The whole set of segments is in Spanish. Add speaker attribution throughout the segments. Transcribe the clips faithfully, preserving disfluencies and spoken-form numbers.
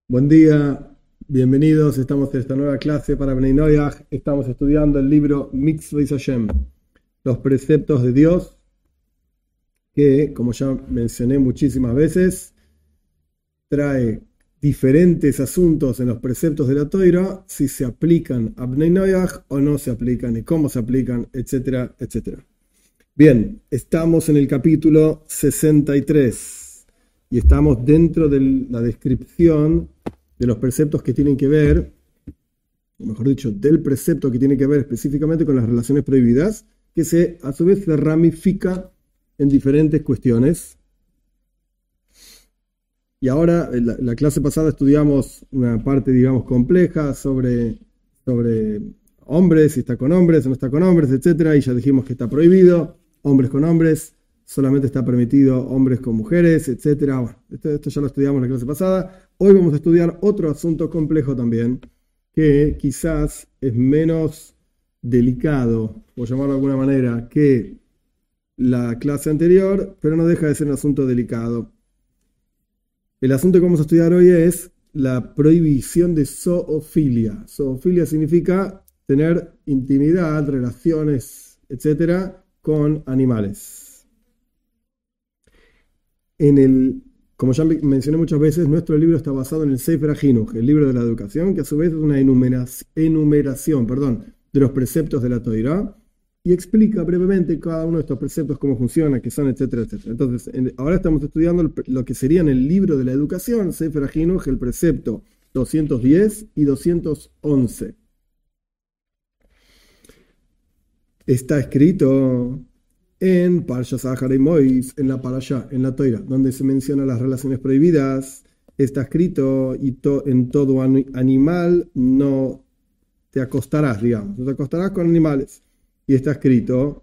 Speaker 1: Buen día, bienvenidos. Estamos en esta nueva clase para Bnei Noyaj. Estamos estudiando el libro Mitzvot Hashem, los preceptos de Dios, que, como ya mencioné muchísimas veces, trae diferentes asuntos en los preceptos de la Torah, si se aplican a Bnei Noyaj o no se aplican, y cómo se aplican, etcétera, etcétera. Bien, estamos en el capítulo sesenta y tres. Y estamos dentro de la descripción de los preceptos que tienen que ver, o mejor dicho, del precepto que tiene que ver específicamente con las relaciones prohibidas, que se, a su vez se ramifica en diferentes cuestiones. Y ahora, en la, la clase pasada estudiamos una parte, digamos, compleja sobre, sobre hombres, si está con hombres o no está con hombres, etcétera. Y ya dijimos que está prohibido, hombres con hombres. Solamente está permitido hombres con mujeres, etcétera. Bueno, esto, esto ya lo estudiamos en la clase pasada. Hoy vamos a estudiar otro asunto complejo también, que quizás es menos delicado, por llamarlo de alguna manera, que la clase anterior, pero no deja de ser un asunto delicado. El asunto que vamos a estudiar hoy es la prohibición de zoofilia. Zoofilia significa tener intimidad, relaciones, etcétera, con animales. En el, como ya mencioné muchas veces, nuestro libro está basado en el Sefer HaChinuch, el libro de la educación, que a su vez es una enumeración, enumeración perdón, de los preceptos de la Torah, y explica brevemente cada uno de estos preceptos, cómo funcionan, qué son, etcétera, etcétera. Entonces, en, ahora estamos estudiando lo que sería en el libro de la educación, Sefer HaChinuch, el precepto doscientos diez y doscientos once. Está escrito en Parshas Zachar Mois, en la Parashá, en la Torah, donde se mencionan las relaciones prohibidas. Está escrito, y to, en todo animal no te acostarás, digamos, no te acostarás con animales. Y está escrito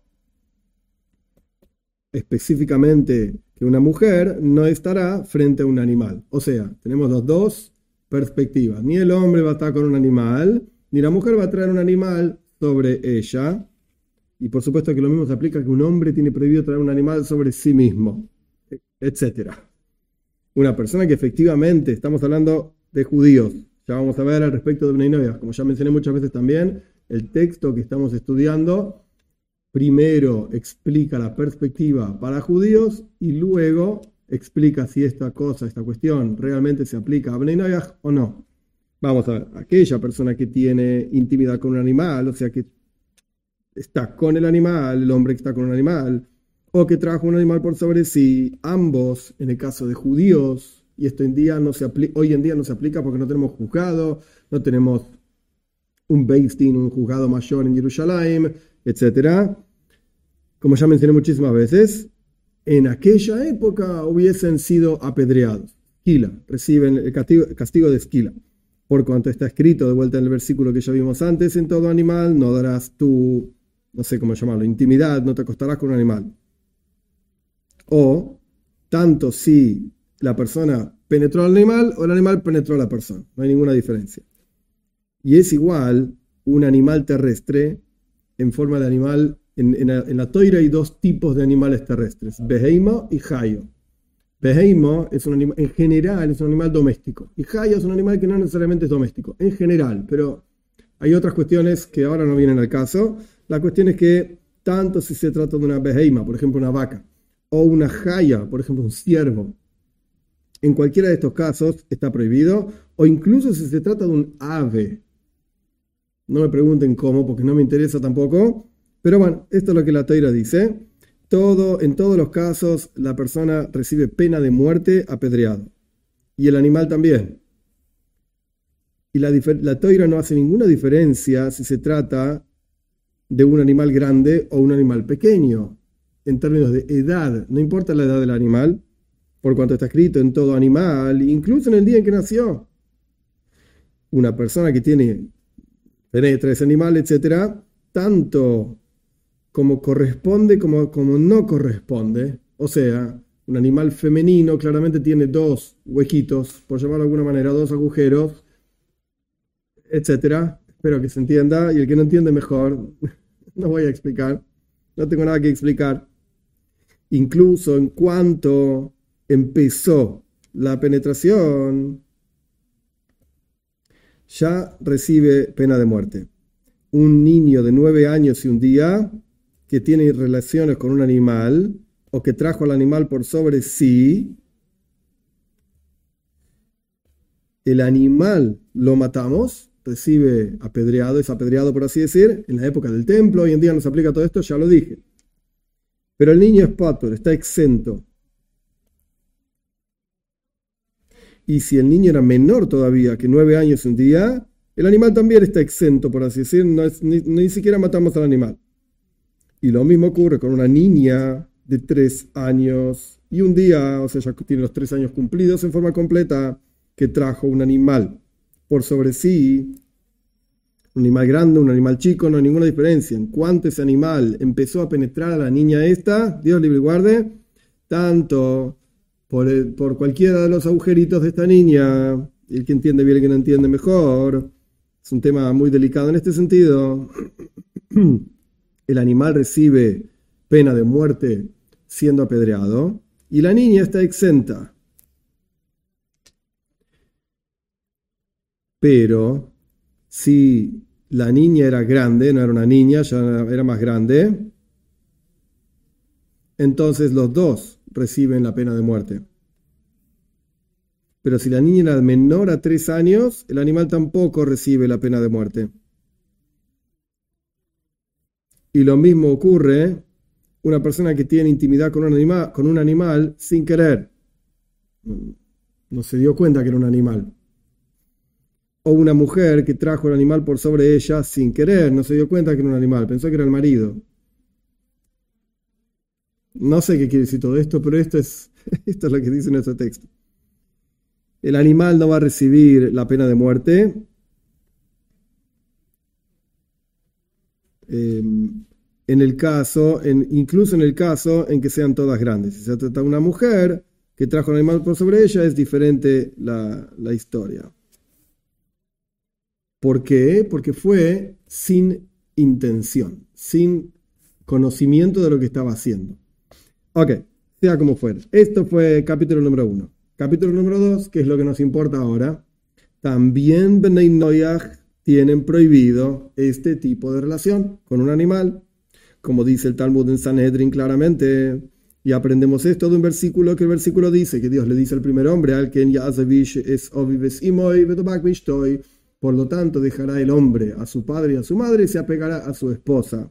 Speaker 1: específicamente que una mujer no estará frente a un animal. O sea, tenemos las dos perspectivas. Ni el hombre va a estar con un animal, ni la mujer va a traer un animal sobre ella. Y por supuesto que lo mismo se aplica que un hombre tiene prohibido traer un animal sobre sí mismo, etcétera. Una persona que efectivamente, estamos hablando de judíos, ya vamos a ver al respecto de Bnei Noyaj, como ya mencioné muchas veces también, el texto que estamos estudiando primero explica la perspectiva para judíos y luego explica si esta cosa, esta cuestión realmente se aplica a Bnei Noyaj o no. Vamos a ver, aquella persona que tiene intimidad con un animal, o sea que está con el animal, el hombre que está con un animal, o que trajo un animal por sobre sí, ambos, en el caso de judíos, y esto en día no se apli- hoy en día no se aplica porque no tenemos juzgado, no tenemos un Beis Din, un juzgado mayor en Jerusalén, etcétera. Como ya mencioné muchísimas veces, en aquella época hubiesen sido apedreados. Esquila, reciben el castigo, el castigo de esquila. Por cuanto está escrito, de vuelta en el versículo que ya vimos antes, en todo animal no darás tu, no sé cómo llamarlo, intimidad, no te acostarás con un animal. O, tanto si la persona penetró al animal o el animal penetró a la persona. No hay ninguna diferencia. Y es igual un animal terrestre en forma de animal. En, en, la, en la Torah hay dos tipos de animales terrestres, Beheimo y Hayo. Beheimo es un animal, en general es un animal doméstico. Y Hayo es un animal que no necesariamente es doméstico, en general, pero hay otras cuestiones que ahora no vienen al caso. La cuestión es que tanto si se trata de una beheima, por ejemplo una vaca, o una jaya, por ejemplo un ciervo, en cualquiera de estos casos está prohibido, o incluso si se trata de un ave. No me pregunten cómo, porque no me interesa tampoco, pero bueno, esto es lo que la Torah dice. Todo, en todos los casos la persona recibe pena de muerte apedreado, y el animal también. Y la, la Torah no hace ninguna diferencia si se trata de un animal grande o un animal pequeño, en términos de edad. No importa la edad del animal, por cuanto está escrito en todo animal, incluso en el día en que nació. Una persona que tiene, penetra ese animal, etcétera, tanto como corresponde como, como no corresponde. O sea, un animal femenino claramente tiene dos huequitos, por llamarlo de alguna manera, dos agujeros, etcétera. Espero que se entienda, y el que no entiende mejor, no voy a explicar, no tengo nada que explicar. Incluso en cuanto empezó la penetración, ya recibe pena de muerte. Un niño de nueve años y un día que tiene relaciones con un animal o que trajo al animal por sobre sí, el animal lo matamos, recibe apedreado, es apedreado por así decir, en la época del templo, hoy en día no se aplica todo esto, ya lo dije. Pero el niño es patur, está exento. Y si el niño era menor todavía que nueve años y un día, el animal también está exento, por así decir, no es, ni, ni siquiera matamos al animal. Y lo mismo ocurre con una niña de tres años y un día, o sea, ya tiene los tres años cumplidos en forma completa, que trajo un animal por sobre sí, un animal grande, un animal chico, no hay ninguna diferencia. En cuanto ese animal empezó a penetrar a la niña esta, Dios libre y guarde, tanto por, el, por cualquiera de los agujeritos de esta niña, el que entiende bien, el que no entiende mejor, es un tema muy delicado en este sentido, el animal recibe pena de muerte siendo apedreado y la niña está exenta. Pero si la niña era grande, no era una niña, ya era más grande, entonces los dos reciben la pena de muerte. Pero si la niña era menor a tres años, el animal tampoco recibe la pena de muerte. Y lo mismo ocurre una persona que tiene intimidad con un animal, con un animal sin querer. No se dio cuenta que era un animal. O una mujer que trajo el animal por sobre ella sin querer, no se dio cuenta que era un animal, pensó que era el marido. No sé qué quiere decir todo esto, pero esto es, esto es lo que dice nuestro texto. El animal no va a recibir la pena de muerte. Eh, en el caso, en, incluso en el caso en que sean todas grandes. Si se trata de una mujer que trajo el animal por sobre ella, es diferente la, la historia. ¿Por qué? Porque fue sin intención, sin conocimiento de lo que estaba haciendo. Ok, sea como fuera. Esto fue capítulo número uno. Capítulo número dos, que es lo que nos importa ahora. También Bnei Noach tienen prohibido este tipo de relación con un animal, como dice el Talmud en Sanhedrin claramente. Y aprendemos esto de un versículo, que el versículo dice, que Dios le dice al primer hombre, al Ken Yazavish es Ovives Imoy, Betobak Bishtoy. Por lo tanto, dejará el hombre a su padre y a su madre y se apegará a su esposa.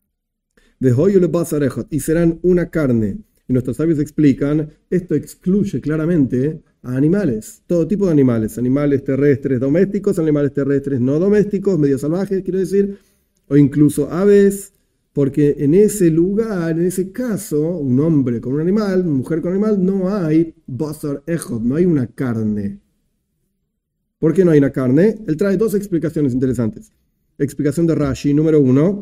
Speaker 1: Y serán una carne. Y nuestros sabios explican, esto excluye claramente a animales, todo tipo de animales, animales terrestres domésticos, animales terrestres no domésticos, medio salvajes, quiero decir, o incluso aves, porque en ese lugar, en ese caso, un hombre con un animal, una mujer con un animal, no hay basar ejod, no hay una carne. ¿Por qué no hay una carne? Él trae dos explicaciones interesantes. Explicación de Rashi, número uno,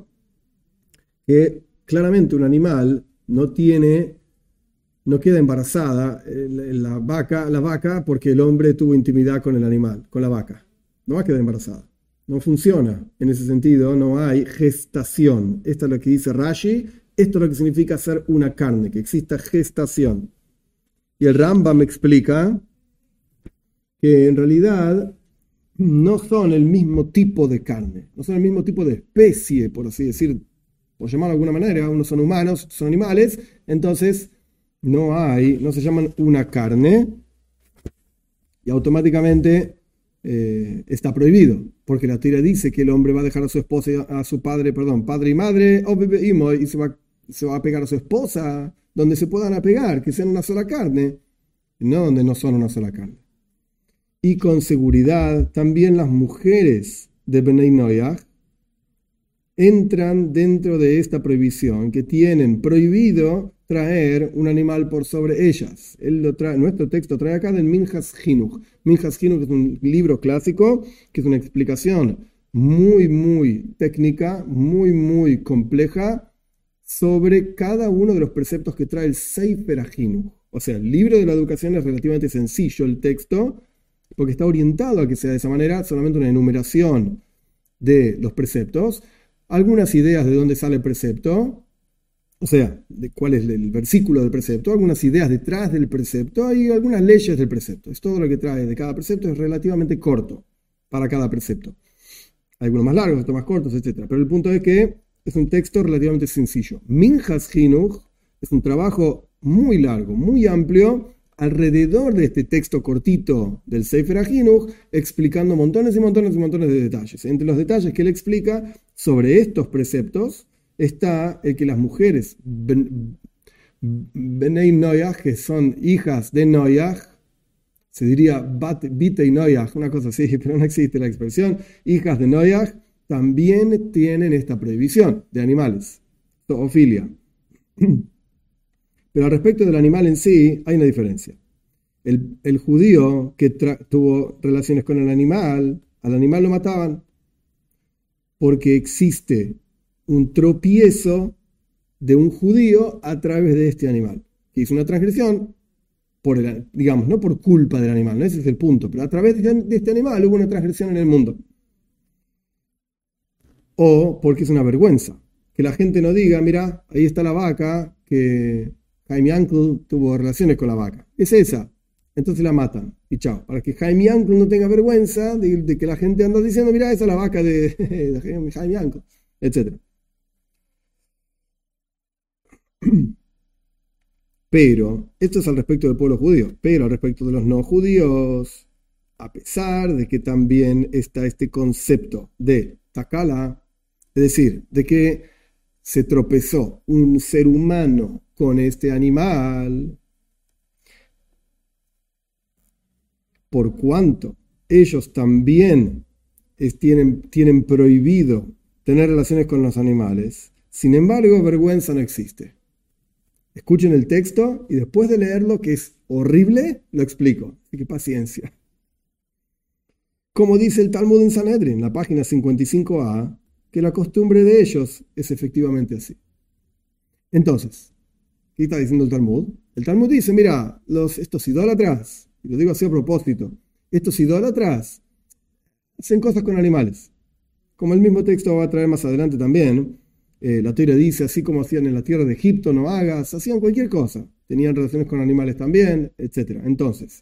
Speaker 1: que claramente un animal no tiene, no queda embarazada la vaca, la vaca porque el hombre tuvo intimidad con el animal, con la vaca. No va a quedar embarazada. No funciona en ese sentido, no hay gestación. Esto es lo que dice Rashi, esto es lo que significa ser una carne, que exista gestación. Y el Rambam explica que en realidad no son el mismo tipo de carne, no son el mismo tipo de especie, por así decir, por llamarlo de alguna manera. Unos son humanos, son animales, entonces no hay, no se llaman una carne y automáticamente eh, está prohibido, porque la Torá dice que el hombre va a dejar a su esposa y a, a su padre, perdón, padre y madre, y se va, se va a pegar a su esposa, donde se puedan apegar, que sean una sola carne, no donde no son una sola carne. Y con seguridad también las mujeres de Bnei Noach entran dentro de esta prohibición, que tienen prohibido traer un animal por sobre ellas. Él lo trae, nuestro texto trae acá del Minhas Chinuch. Minhas Chinuch es un libro clásico que es una explicación muy, muy técnica, muy, muy compleja sobre cada uno de los preceptos que trae el Sefer HaChinuch. O sea, el libro de la educación es relativamente sencillo, el texto, porque está orientado a que sea de esa manera, solamente una enumeración de los preceptos, algunas ideas de dónde sale el precepto, o sea, de cuál es el versículo del precepto, algunas ideas detrás del precepto y algunas leyes del precepto. Es todo lo que trae de cada precepto, es relativamente corto. para cada precepto. Hay algunos más largos, otros más cortos, etcétera. Pero el punto es que es un texto relativamente sencillo. Minhas Chinuch es un trabajo muy largo, muy amplio, alrededor de este texto cortito del Sefer HaChinuch, explicando montones y montones y montones de detalles. Entre los detalles que él explica sobre estos preceptos está el que las mujeres ben, Benei Noyach, que son hijas de Noyach, se diría Bat, Bitei Noyach, una cosa así, pero no existe la expresión, hijas de Noyach, también tienen esta prohibición de animales, zoofilia. Pero al respecto del animal en sí, hay una diferencia. El, el judío que tuvo relaciones con el animal, al animal lo mataban porque existe un tropiezo de un judío a través de este animal, que hizo una transgresión, por el, digamos, no por culpa del animal, ¿no? Ese es el punto, pero a través de este animal hubo una transgresión en el mundo. O porque es una vergüenza, que la gente no diga, mira, ahí está la vaca, que Jaime Uncle tuvo relaciones con la vaca. Es esa. Entonces la matan. Y chao. Para que Jaime Uncle no tenga vergüenza de, de que la gente anda diciendo, mira, esa es la vaca de, de Jaime Uncle, etcétera. Pero, esto es al respecto del pueblo judío. Pero al respecto de los no judíos, a pesar de que también está este concepto de takala, es decir, de que se tropezó un ser humano con este animal, por cuanto ellos también es, tienen, tienen prohibido tener relaciones con los animales, sin embargo, vergüenza no existe. Escuchen el texto y después de leerlo, que es horrible, lo explico. Así que paciencia. Como dice el Talmud en Sanedrin, la página cincuenta y cinco a, que la costumbre de ellos es efectivamente así. Entonces, ¿qué está diciendo el Talmud? El Talmud dice, mira, los, estos idólatras, y lo digo así a propósito, estos idólatras hacen cosas con animales. Como el mismo texto va a traer más adelante también, eh, la Torá dice, así como hacían en la tierra de Egipto, no hagas, hacían cualquier cosa. Tenían relaciones con animales también, etcétera. Entonces,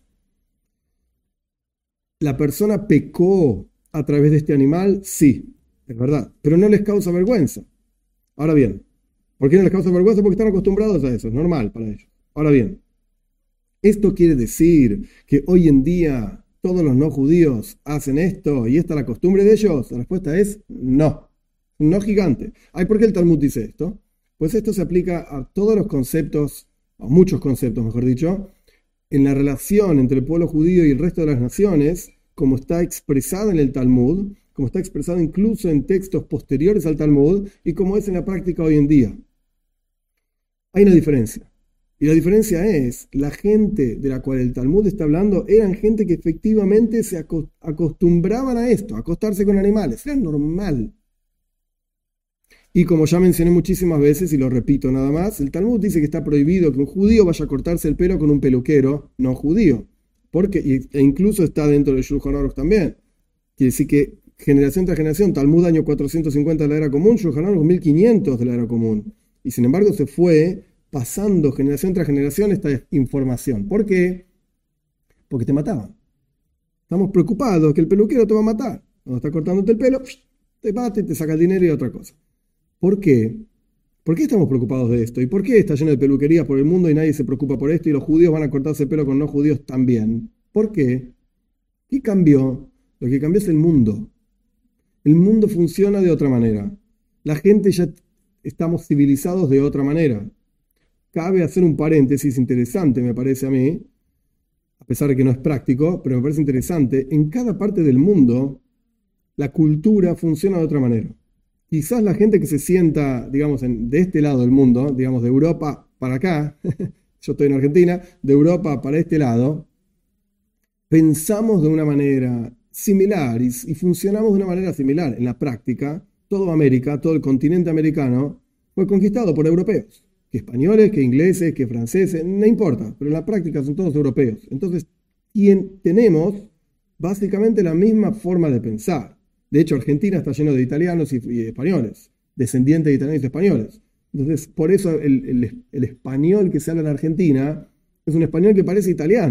Speaker 1: ¿la persona pecó a través de este animal? Sí, es verdad, pero no les causa vergüenza. Ahora bien, ¿por qué no les causa vergüenza? Porque están acostumbrados a eso, es normal para ellos. Ahora bien, ¿esto quiere decir que hoy en día todos los no judíos hacen esto y esta es la costumbre de ellos? La respuesta es no, un no gigante. ¿Ay, por qué el Talmud dice esto? Pues esto se aplica a todos los conceptos, a muchos conceptos, mejor dicho, en la relación entre el pueblo judío y el resto de las naciones, como está expresada en el Talmud, como está expresado incluso en textos posteriores al Talmud y como es en la práctica hoy en día. Hay una diferencia. Y la diferencia es, la gente de la cual el Talmud está hablando eran gente que efectivamente se acostumbraban a esto, a acostarse con animales. Era normal. Y como ya mencioné muchísimas veces, y lo repito nada más, el Talmud dice que está prohibido que un judío vaya a cortarse el pelo con un peluquero no judío. Porque, e incluso está dentro del Shulchan Aruch también. Quiere decir que generación tras generación, Talmud año cuatrocientos cincuenta de la era común, Shulchan Aruch mil quinientos de la era común. Y sin embargo se fue pasando generación tras generación esta información. ¿Por qué? Porque te mataban. Estamos preocupados que el peluquero te va a matar. Cuando está cortándote el pelo, te bate, te saca el dinero y otra cosa. ¿Por qué? ¿Por qué estamos preocupados de esto? ¿Y por qué está lleno de peluquerías por el mundo y nadie se preocupa por esto y los judíos van a cortarse el pelo con no judíos también? ¿Por qué? ¿Qué cambió? Lo que cambió es el mundo. El mundo funciona de otra manera. La gente ya estamos civilizados de otra manera. Cabe hacer un paréntesis interesante, me parece a mí, a pesar de que no es práctico, pero me parece interesante. En cada parte del mundo, la cultura funciona de otra manera. Quizás la gente que se sienta, digamos, en, de este lado del mundo, digamos, de Europa para acá, yo estoy en Argentina, de Europa para este lado, pensamos de una manera similar y, y funcionamos de una manera similar. En la práctica, toda América, todo el continente americano, fue conquistado por europeos. Que españoles, que ingleses, que franceses, no importa, pero en la práctica son todos europeos. Entonces, quien tenemos básicamente la misma forma de pensar. De hecho, Argentina está lleno de italianos y, y españoles, descendientes de italianos y españoles. Entonces, por eso el, el, el español que se habla en Argentina es un español que parece italiano.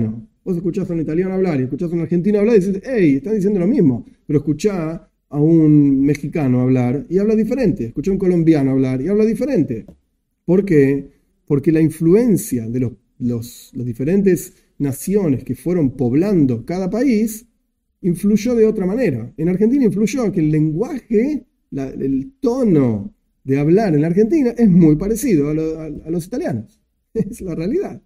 Speaker 1: Vos escuchás a un italiano hablar y escuchás a un argentino hablar y dices, hey, están diciendo lo mismo. Pero escuchá a un mexicano hablar y habla diferente. Escuchá a un colombiano hablar y habla diferente. ¿Por qué? Porque la influencia de los, los, las diferentes naciones que fueron poblando cada país influyó de otra manera. En Argentina influyó que el lenguaje, la, el tono de hablar en la Argentina es muy parecido a, lo, a, a los italianos. Es la realidad.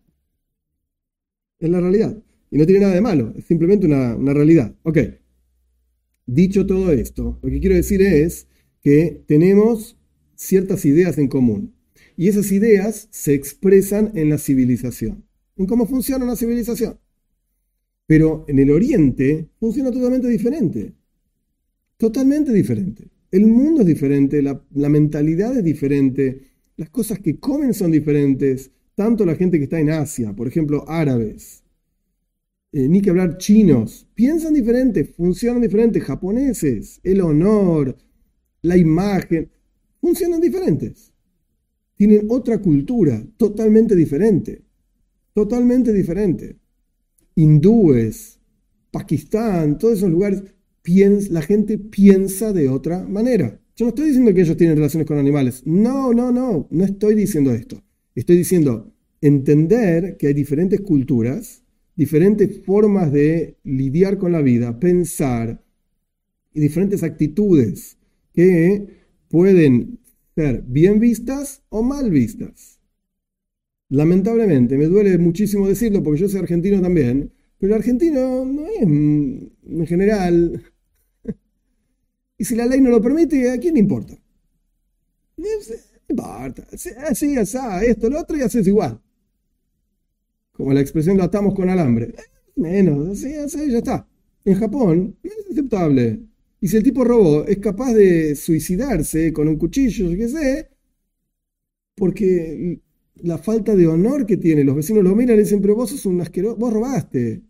Speaker 1: Es la realidad. Y no tiene nada de malo, es simplemente una, una realidad. Ok. Dicho todo esto, lo que quiero decir es que tenemos ciertas ideas en común. Y esas ideas se expresan en la civilización. En cómo funciona una civilización. Pero en el Oriente funciona totalmente diferente. Totalmente diferente. El mundo es diferente, la, la mentalidad es diferente, las cosas que comen son diferentes. Tanto la gente que está en Asia, por ejemplo, árabes, eh, ni que hablar chinos, piensan diferente, funcionan diferente, japoneses, el honor, la imagen, funcionan diferentes. Tienen otra cultura totalmente diferente, totalmente diferente. Hindúes, Pakistán, todos esos lugares, piensa, la gente piensa de otra manera. Yo no estoy diciendo que ellos tienen relaciones con animales. No, no, no, no estoy diciendo esto. Estoy diciendo entender que hay diferentes culturas, diferentes formas de lidiar con la vida, pensar, y diferentes actitudes que pueden ser bien vistas o mal vistas. Lamentablemente, me duele muchísimo decirlo porque yo soy argentino también, pero el argentino no es en general, y si la ley no lo permite, ¿a quién le importa? No importa, así, así, esto, lo otro y haces igual. Como la expresión lo atamos con alambre. Menos, así, así, ya está. En Japón no es aceptable. Y si el tipo robó, es capaz de suicidarse con un cuchillo, yo qué sé, porque la falta de honor que tiene, los vecinos lo miran y dicen, pero vos sos un asqueroso, vos robaste.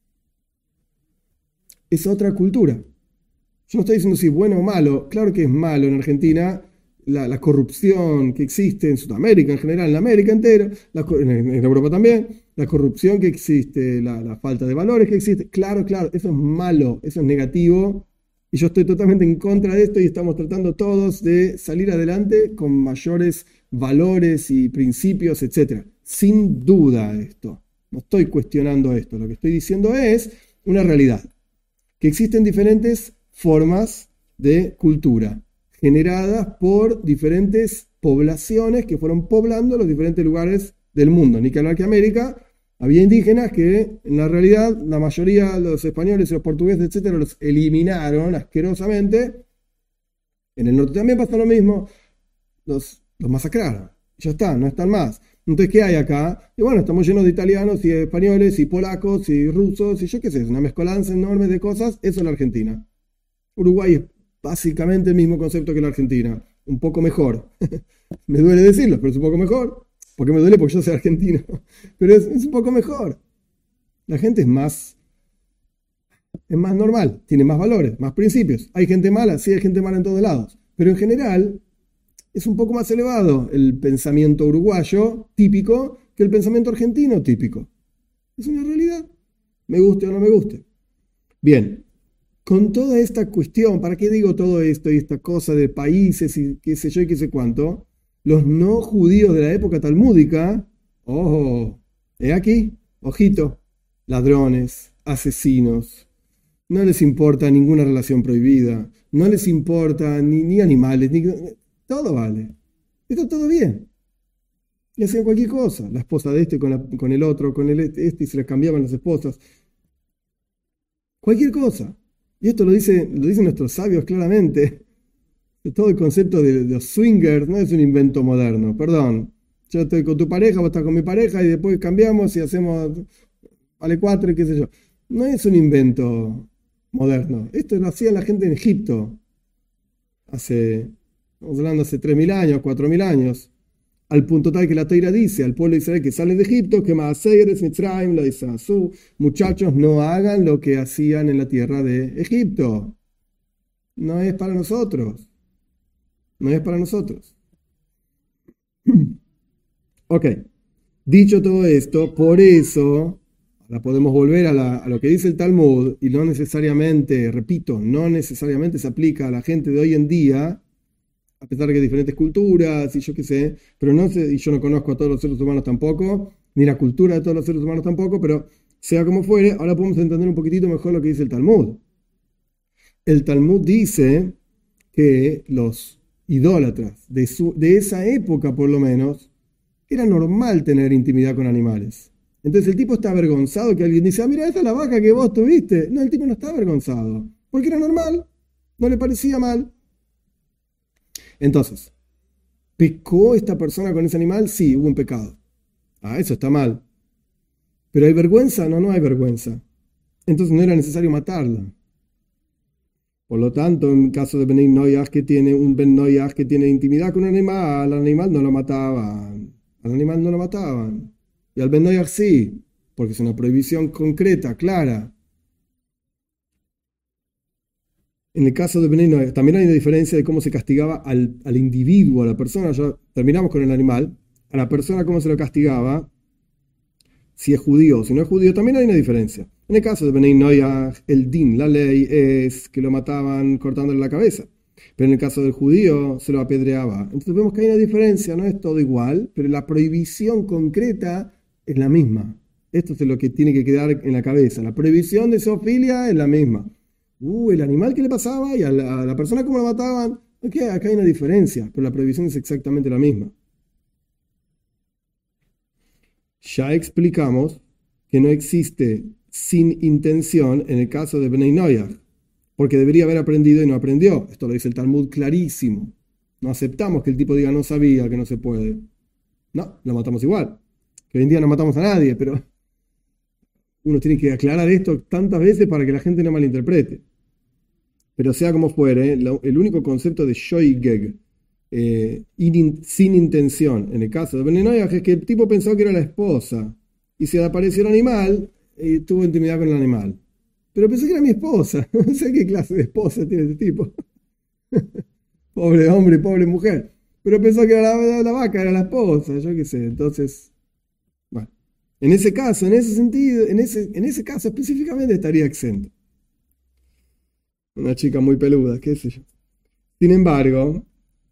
Speaker 1: Es otra cultura. Yo no estoy diciendo si es bueno o malo. Claro que es malo en Argentina la, la corrupción que existe en Sudamérica en general, en América entera, la, en, en Europa también, la corrupción que existe, la, la falta de valores que existe. Claro, claro, eso es malo, eso es negativo. Y yo estoy totalmente en contra de esto y estamos tratando todos de salir adelante con mayores valores y principios, etcétera. Sin duda esto. No estoy cuestionando esto. Lo que estoy diciendo es una realidad. Que existen diferentes formas de cultura generadas por diferentes poblaciones que fueron poblando los diferentes lugares del mundo. Ni que hablar que América había indígenas que en la realidad la mayoría, los españoles y los portugueses, etcétera, los eliminaron asquerosamente. En el norte también pasó lo mismo, los, los masacraron. Ya está, no están más. Entonces, ¿qué hay acá? Y bueno, estamos llenos de italianos y españoles y polacos y rusos y yo qué sé, una mezcolanza enorme de cosas. Eso es la Argentina. Uruguay es básicamente el mismo concepto que la Argentina, un poco mejor. Me duele decirlo, pero es un poco mejor. ¿Por qué me duele? Porque yo soy argentino. Pero es, es un poco mejor. La gente es más, es más normal, tiene más valores, más principios. ¿Hay gente mala? Sí, hay gente mala en todos lados. Pero en general es un poco más elevado el pensamiento uruguayo típico que el pensamiento argentino típico. Es una realidad. Me guste o no me guste. Bien. Con toda esta cuestión, ¿para qué digo todo esto y esta cosa de países y qué sé yo y qué sé cuánto? Los no judíos de la época talmúdica, ojo, he aquí, ojito, ladrones, asesinos, no les importa ninguna relación prohibida, no les importa ni, ni animales, ni, todo vale, está todo bien. Y hacían cualquier cosa, la esposa de este con, la, con el otro, con el este, este y se les cambiaban las esposas. Cualquier cosa. Y esto lo, dice, lo dicen nuestros sabios claramente. Todo el concepto de, de los swingers no es un invento moderno. Perdón. Yo estoy con tu pareja, vos estás con mi pareja y después cambiamos y hacemos vale cuatro y qué sé yo. No es un invento moderno. Esto lo hacía la gente en Egipto. Hace, estamos hablando hace tres mil años, cuatro mil años. Al punto tal que la Teira dice al pueblo de Israel que sale de Egipto, que Maaseres, Mitzrayim, lo dice a su muchachos, no hagan lo que hacían en la tierra de Egipto. No es para nosotros. No es para nosotros. Ok. Dicho todo esto, por eso Ahora podemos volver a, la, a lo que dice el Talmud, y no necesariamente, repito, no necesariamente se aplica a la gente de hoy en día, a pesar de que hay diferentes culturas y yo qué sé, pero no sé, y yo no conozco a todos los seres humanos tampoco, ni la cultura de todos los seres humanos tampoco, pero sea como fuere, ahora podemos entender un poquitito mejor lo que dice el Talmud. El Talmud dice que los idólatras de, su, de esa época, por lo menos, era normal tener intimidad con animales. Entonces el tipo está avergonzado que alguien dice, ah, mira, esta es la vaca que vos tuviste. No, el tipo no está avergonzado, porque era normal, no le parecía mal. Entonces, ¿pecó esta persona con ese animal? Sí, hubo un pecado. Ah, eso está mal. ¿Pero hay vergüenza? No, no hay vergüenza. Entonces no era necesario matarla. Por lo tanto, en caso de Ben Noyaj que tiene un Ben Noyaj que tiene intimidad con un animal, al animal no lo mataban. Al animal no lo mataban. Y al Ben Noyaj sí, porque es una prohibición concreta, clara. En el caso de Ben Noyaj, también hay una diferencia de cómo se castigaba al, al individuo, a la persona. Ya terminamos con el animal. A la persona, cómo se lo castigaba. Si es judío o si no es judío, también hay una diferencia. En el caso de Ben Noyaj, el din, la ley, es que lo mataban cortándole la cabeza. Pero en el caso del judío, se lo apedreaba. Entonces vemos que hay una diferencia, no es todo igual, pero la prohibición concreta es la misma. Esto es lo que tiene que quedar en la cabeza. La prohibición de zoofilia es la misma. Uh, el animal que le pasaba y a la, a la persona cómo lo mataban. Okay, acá hay una diferencia, pero la prohibición es exactamente la misma. Ya explicamos que no existe sin intención en el caso de Ben Noyaj, porque debería haber aprendido y no aprendió. Esto lo dice el Talmud clarísimo. No aceptamos que el tipo diga no sabía que no se puede. No, lo matamos igual. Que hoy en día no matamos a nadie, pero uno tiene que aclarar esto tantas veces para que la gente no malinterprete. Pero sea como fuere, el único concepto de shoigeg, eh, sin intención, en el caso de Ben Noyaj, es que el tipo pensó que era la esposa y se le apareció el animal y tuvo intimidad con el animal. Pero pensé que era mi esposa. No sé qué clase de esposa tiene este tipo. Pobre hombre, pobre mujer. Pero pensó que era la, la vaca, era la esposa, yo qué sé. Entonces, bueno, en ese caso, en ese sentido, en ese, en ese caso específicamente estaría exento. Una chica muy peluda, qué sé yo. Sin embargo,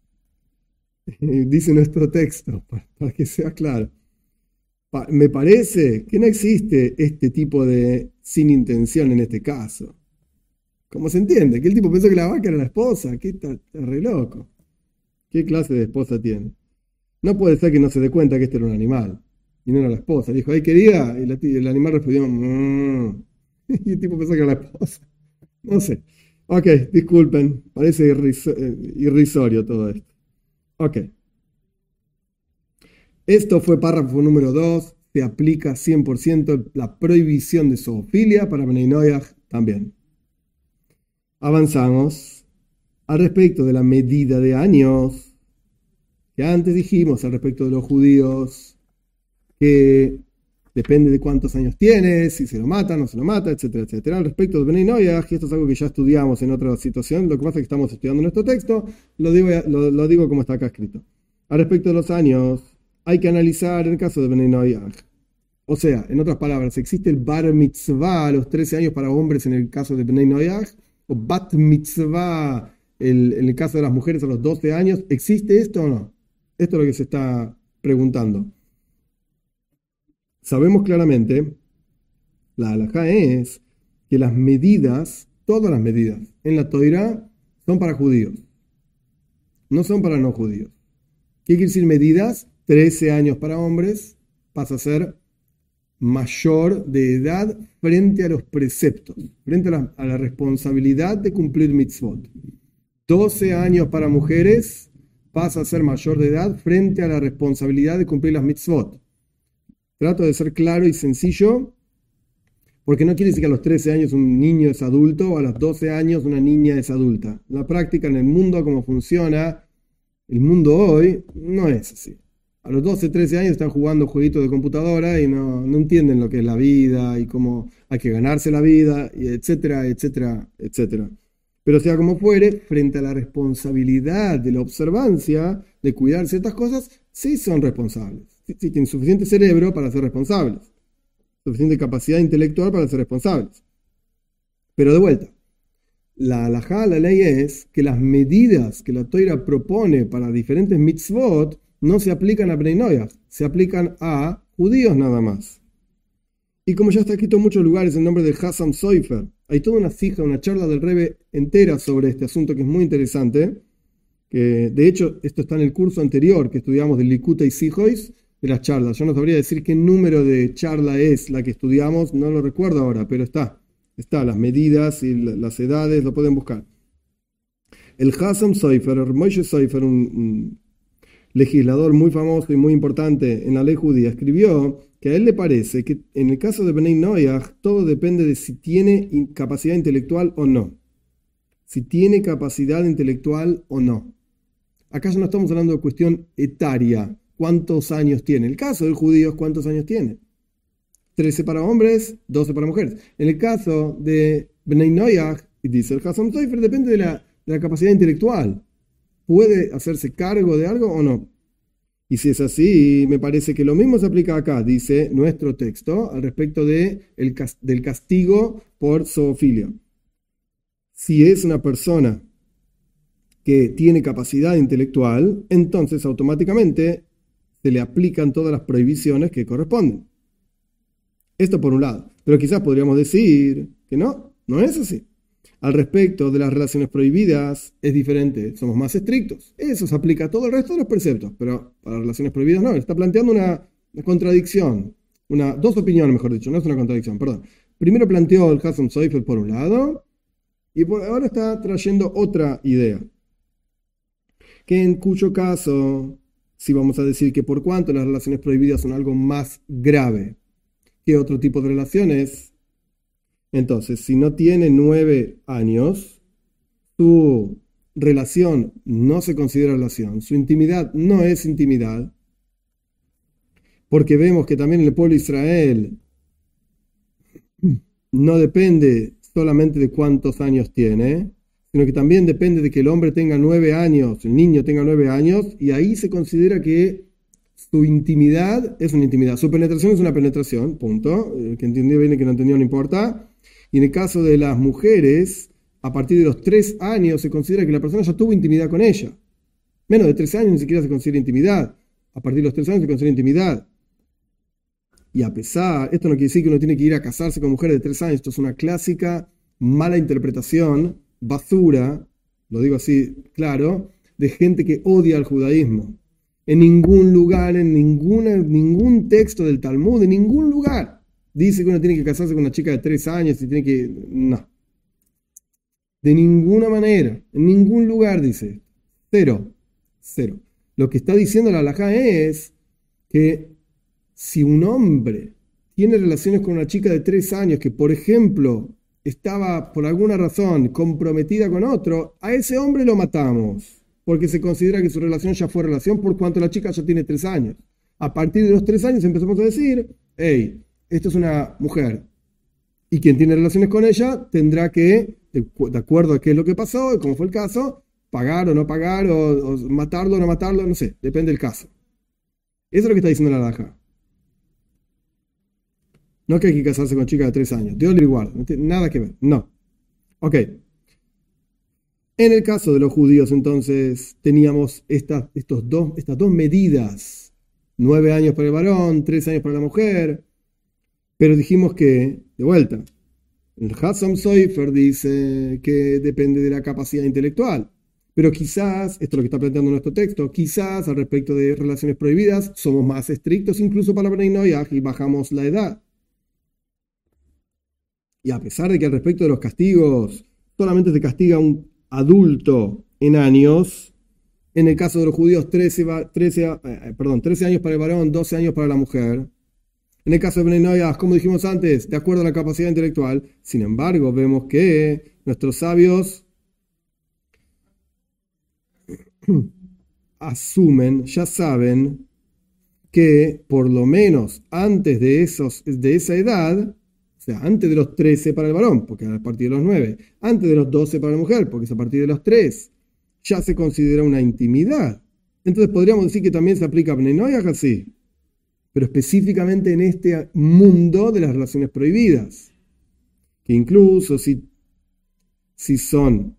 Speaker 1: dice nuestro texto, para, para que sea claro, pa, me parece que no existe este tipo de sin intención en este caso. ¿Cómo se entiende? Que el tipo pensó que la vaca era la esposa. ¿Qué está, está re loco? ¿Qué clase de esposa tiene? No puede ser que no se dé cuenta que este era un animal y no era la esposa. Dijo, ay querida, y la, el animal respondió, mmm. Y el tipo pensó que era la esposa. No sé. Ok, disculpen, parece irriso, irrisorio todo esto. Ok. Esto fue párrafo número dos. Se aplica cien por ciento la prohibición de zoofilia para Ben Noyaj también. Avanzamos al respecto de la medida de años que antes dijimos al respecto de los judíos, que depende de cuántos años tienes, si se lo mata, no se lo mata, etcétera, etcétera. Al respecto de Ben Noyaj, y esto es algo que ya estudiamos en otra situación, lo que pasa es que estamos estudiando nuestro texto, lo digo, lo, lo digo como está acá escrito. Al respecto de los años, hay que analizar el caso de Ben Noyaj. O sea, en otras palabras, ¿existe el bar mitzvah a los trece años para hombres en el caso de Ben Noyaj? ¿O bat mitzvah el, en el caso de las mujeres a los doce años? ¿Existe esto o no? Esto es lo que se está preguntando. Sabemos claramente, la halajá es que las medidas, todas las medidas en la Torá son para judíos, no son para no judíos. ¿Qué quiere decir medidas? trece años para hombres pasa a ser mayor de edad frente a los preceptos, frente a la, a la responsabilidad de cumplir mitzvot. doce años para mujeres pasa a ser mayor de edad frente a la responsabilidad de cumplir las mitzvot. Trato de ser claro y sencillo, porque no quiere decir que a los trece años un niño es adulto o a los doce años una niña es adulta. La práctica en el mundo, como funciona el mundo hoy, no es así. A los doce, trece años están jugando jueguitos de computadora y no, no entienden lo que es la vida y cómo hay que ganarse la vida, y etcétera, etcétera, etcétera. Pero sea como fuere, frente a la responsabilidad de la observancia, de cuidar ciertas cosas, sí son responsables. Sí, sí tienen suficiente cerebro para ser responsables. suficiente capacidad intelectual para ser responsables. Pero de vuelta, la halajá, la ley es que las medidas que la Toira propone para diferentes mitzvot no se aplican a Bnei Noach, se aplican a judíos nada más. Y como ya está escrito en muchos lugares en nombre de Hassam Sofer, hay toda una fija, una charla del Rebbe entera sobre este asunto que es muy interesante. Que de hecho, esto está en el curso anterior que estudiamos de Likutei Sijois, de las charlas. Yo no sabría decir qué número de charla es la que estudiamos, no lo recuerdo ahora, pero está. Está, las medidas y las edades, lo pueden buscar. El Hassam Sofer, el Moshe Sofer, un, un legislador muy famoso y muy importante en la ley judía, escribió que a él le parece que en el caso de Bnei Noach todo depende de si tiene capacidad intelectual o no. Si tiene capacidad intelectual o no. Acá ya no estamos hablando de cuestión etaria. ¿Cuántos años tiene? El caso del judío es cuántos años tiene. trece para hombres, doce para mujeres. En el caso de Bnei Noach, dice el Hassam Sofer, depende de la, de la capacidad intelectual. ¿Puede hacerse cargo de algo o no? Y si es así, me parece que lo mismo se aplica acá, dice nuestro texto, al respecto de el, del castigo por zoofilia. Si es una persona que tiene capacidad intelectual, entonces automáticamente se le aplican todas las prohibiciones que corresponden. Esto por un lado. Pero quizás podríamos decir que no, no es así. Al respecto de las relaciones prohibidas es diferente, somos más estrictos. Eso se aplica a todo el resto de los preceptos, pero para las relaciones prohibidas no. Está planteando una, una contradicción, una, dos opiniones mejor dicho, no es una contradicción, perdón. Primero planteó el Hassam Sofer por un lado, y por ahora está trayendo otra idea. Que en cuyo caso, si vamos a decir que por cuanto las relaciones prohibidas son algo más grave que otro tipo de relaciones, entonces, si no tiene nueve años, su relación no se considera relación, su intimidad no es intimidad, porque vemos que también en el pueblo de Israel no depende solamente de cuántos años tiene, sino que también depende de que el hombre tenga nueve años, el niño tenga nueve años, y ahí se considera que su intimidad es una intimidad, su penetración es una penetración, punto. El que entendió bien y que no entendió no importa. Y en el caso de las mujeres, a partir de los tres años se considera que la persona ya tuvo intimidad con ella. Menos de tres años ni siquiera se considera intimidad. A partir de los tres años se considera intimidad. Y a pesar, esto no quiere decir que uno tiene que ir a casarse con mujeres de tres años. Esto es una clásica mala interpretación, basura, lo digo así claro, de gente que odia al judaísmo. En ningún lugar, en ninguna, ningún texto del Talmud, en ningún lugar, dice que uno tiene que casarse con una chica de tres años y tiene que... No. De ninguna manera, en ningún lugar dice. Cero. Cero. Lo que está diciendo la halajá es que si un hombre tiene relaciones con una chica de tres años que, por ejemplo, estaba por alguna razón comprometida con otro, a ese hombre lo matamos. Porque se considera que su relación ya fue relación por cuanto la chica ya tiene tres años. A partir de los tres años empezamos a decir, hey, esto es una mujer. Y quien tiene relaciones con ella tendrá que, de acuerdo a qué es lo que pasó y cómo fue el caso, pagar o no pagar, o, o matarlo o no matarlo, no sé, depende del caso. Eso es lo que está diciendo la halajá. No que hay que casarse con chicas de tres años. Dios le igual, no tiene nada que ver. No. Ok. En el caso de los judíos, entonces, teníamos estas, estos dos, estas dos medidas. Nueve años para el varón, tres años para la mujer. Pero dijimos que, de vuelta, el Hassam Sofer dice que depende de la capacidad intelectual. Pero quizás, esto es lo que está planteando nuestro texto, quizás al respecto de relaciones prohibidas somos más estrictos incluso para Bnei Noach y bajamos la edad. Y a pesar de que al respecto de los castigos solamente se castiga a un adulto en años, en el caso de los judíos trece, trece, eh, perdón, trece años para el varón, doce años para la mujer. En el caso de Bnei Noach, como dijimos antes, de acuerdo a la capacidad intelectual. Sin embargo, vemos que nuestros sabios asumen, ya saben, que por lo menos antes de, esos, de esa edad, o sea, antes de los trece para el varón, porque es a partir de los nueve, antes de los doce para la mujer, porque es a partir de los tres, ya se considera una intimidad. Entonces podríamos decir que también se aplica a Bnei Noach así. pero específicamente en este mundo de las relaciones prohibidas, que incluso si, si son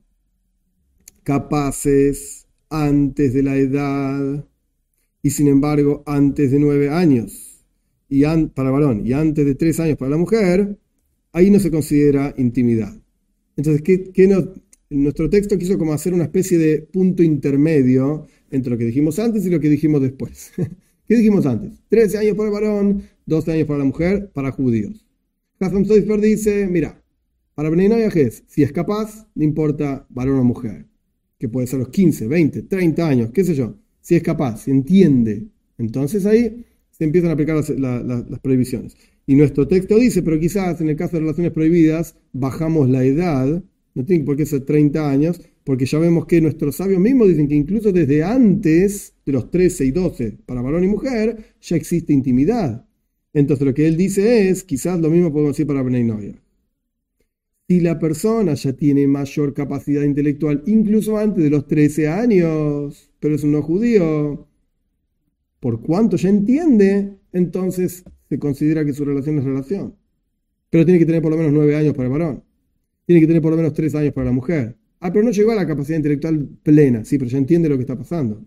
Speaker 1: capaces antes de la edad y sin embargo antes de nueve años y an, para varón y antes de tres años para la mujer, ahí no se considera intimidad. Entonces, ¿qué, qué nos, nuestro texto quiso como hacer una especie de punto intermedio entre lo que dijimos antes y lo que dijimos después. ¿Qué dijimos antes? trece años para el varón, doce años para la mujer, para judíos. Hassan Sofer dice, mira, para Bnei Noach es, si es capaz, no importa varón o mujer, que puede ser los quince, veinte, treinta años, qué sé yo, si es capaz, si entiende, entonces ahí se empiezan a aplicar las, la, la, las prohibiciones. Y nuestro texto dice, pero quizás en el caso de relaciones prohibidas, bajamos la edad, no tiene por qué ser treinta años, porque ya vemos que nuestros sabios mismos dicen que incluso desde antes de los trece y doce para varón y mujer, ya existe intimidad. Entonces lo que él dice es, quizás lo mismo podemos decir para Bnei Noach. Si la persona ya tiene mayor capacidad intelectual, incluso antes de los trece años, pero es un no judío, por cuanto ya entiende, entonces se considera que su relación es relación. Pero tiene que tener por lo menos nueve años para el varón. Tiene que tener por lo menos tres años para la mujer. Ah, pero no llegó a la capacidad intelectual plena. Sí, pero ya entiende lo que está pasando.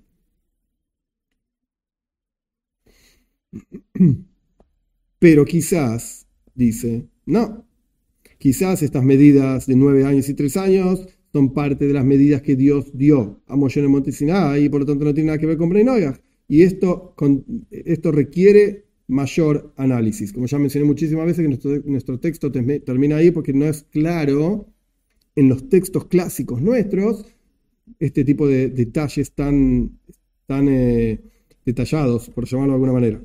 Speaker 1: Pero quizás, dice, no. Quizás estas medidas de nueve años y tres años son parte de las medidas que Dios dio a Moshe en el monte Sinaí y por lo tanto no tiene nada que ver con Bnei Noach. Y esto, con, esto requiere mayor análisis. Como ya mencioné muchísimas veces que nuestro, nuestro texto te, termina ahí porque no es claro en los textos clásicos nuestros este tipo de detalles tan, tan eh, detallados, por llamarlo de alguna manera.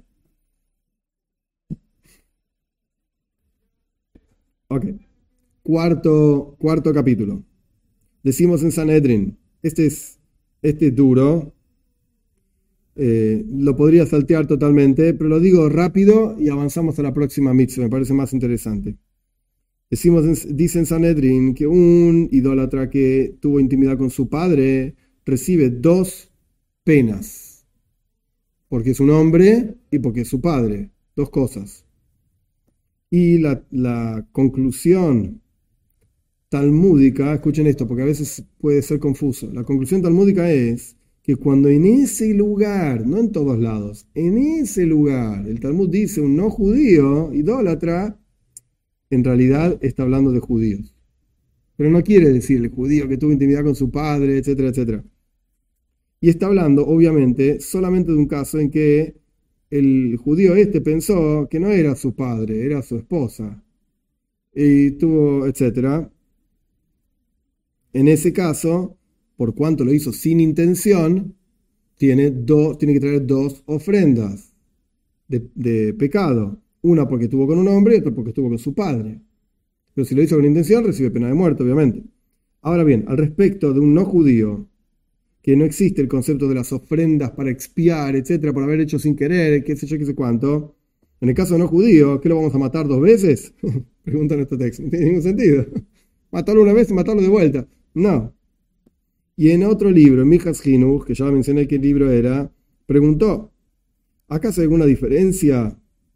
Speaker 1: Ok. Cuarto, cuarto capítulo. Decimos en Sanedrin, este es, este es duro. Eh, lo podría saltear totalmente, pero lo digo rápido y avanzamos a la próxima mitzvah, me parece más interesante. Decimos, dice en Sanedrin que un idólatra que tuvo intimidad con su padre recibe dos penas, porque es un hombre y porque es su padre, dos cosas. Y la, la conclusión talmúdica, escuchen esto porque a veces puede ser confuso, la conclusión talmúdica es que cuando en ese lugar, no en todos lados, en ese lugar, el Talmud dice un no judío, idólatra, en realidad está hablando de judíos. Pero no quiere decir el judío que tuvo intimidad con su padre, etcétera, etcétera. Y está hablando, obviamente, solamente de un caso en que el judío este pensó que no era su padre, era su esposa. Y tuvo, etcétera. En ese caso, por cuanto lo hizo sin intención, tiene, do, tiene que traer dos ofrendas de, de pecado. Una porque estuvo con un hombre y otra porque estuvo con su padre. Pero si lo hizo con intención, recibe pena de muerte, obviamente. Ahora bien, al respecto de un no judío, que no existe el concepto de las ofrendas para expiar, etcétera, por haber hecho sin querer, qué sé yo, qué sé cuánto. En el caso de no judío, ¿qué lo vamos a matar dos veces? Pregunta en este texto. No tiene ningún sentido. Matarlo una vez y matarlo de vuelta. No. Y en otro libro, Mijas Hinuch, que ya mencioné qué libro era, preguntó, ¿acaso hay alguna diferencia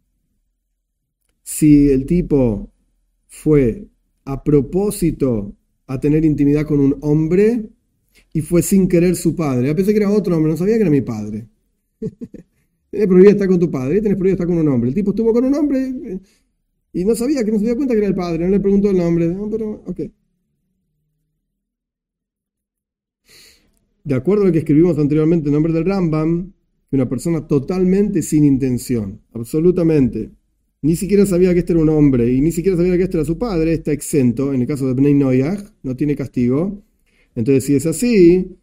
Speaker 1: si el tipo fue a propósito a tener intimidad con un hombre y fue sin querer su padre? Yo pensé que era otro hombre, no sabía que era mi padre. Tienes prohibido estar con tu padre y tienes prohibido estar con un hombre. El tipo estuvo con un hombre y no sabía, que no se dio cuenta que era el padre, no le preguntó el nombre. No, pero, ok. De acuerdo a lo que escribimos anteriormente en nombre del Rambam, que una persona totalmente sin intención, absolutamente, ni siquiera sabía que este era un hombre y ni siquiera sabía que este era su padre, está exento. En el caso de Bnei Noach, no tiene castigo. Entonces, si es así,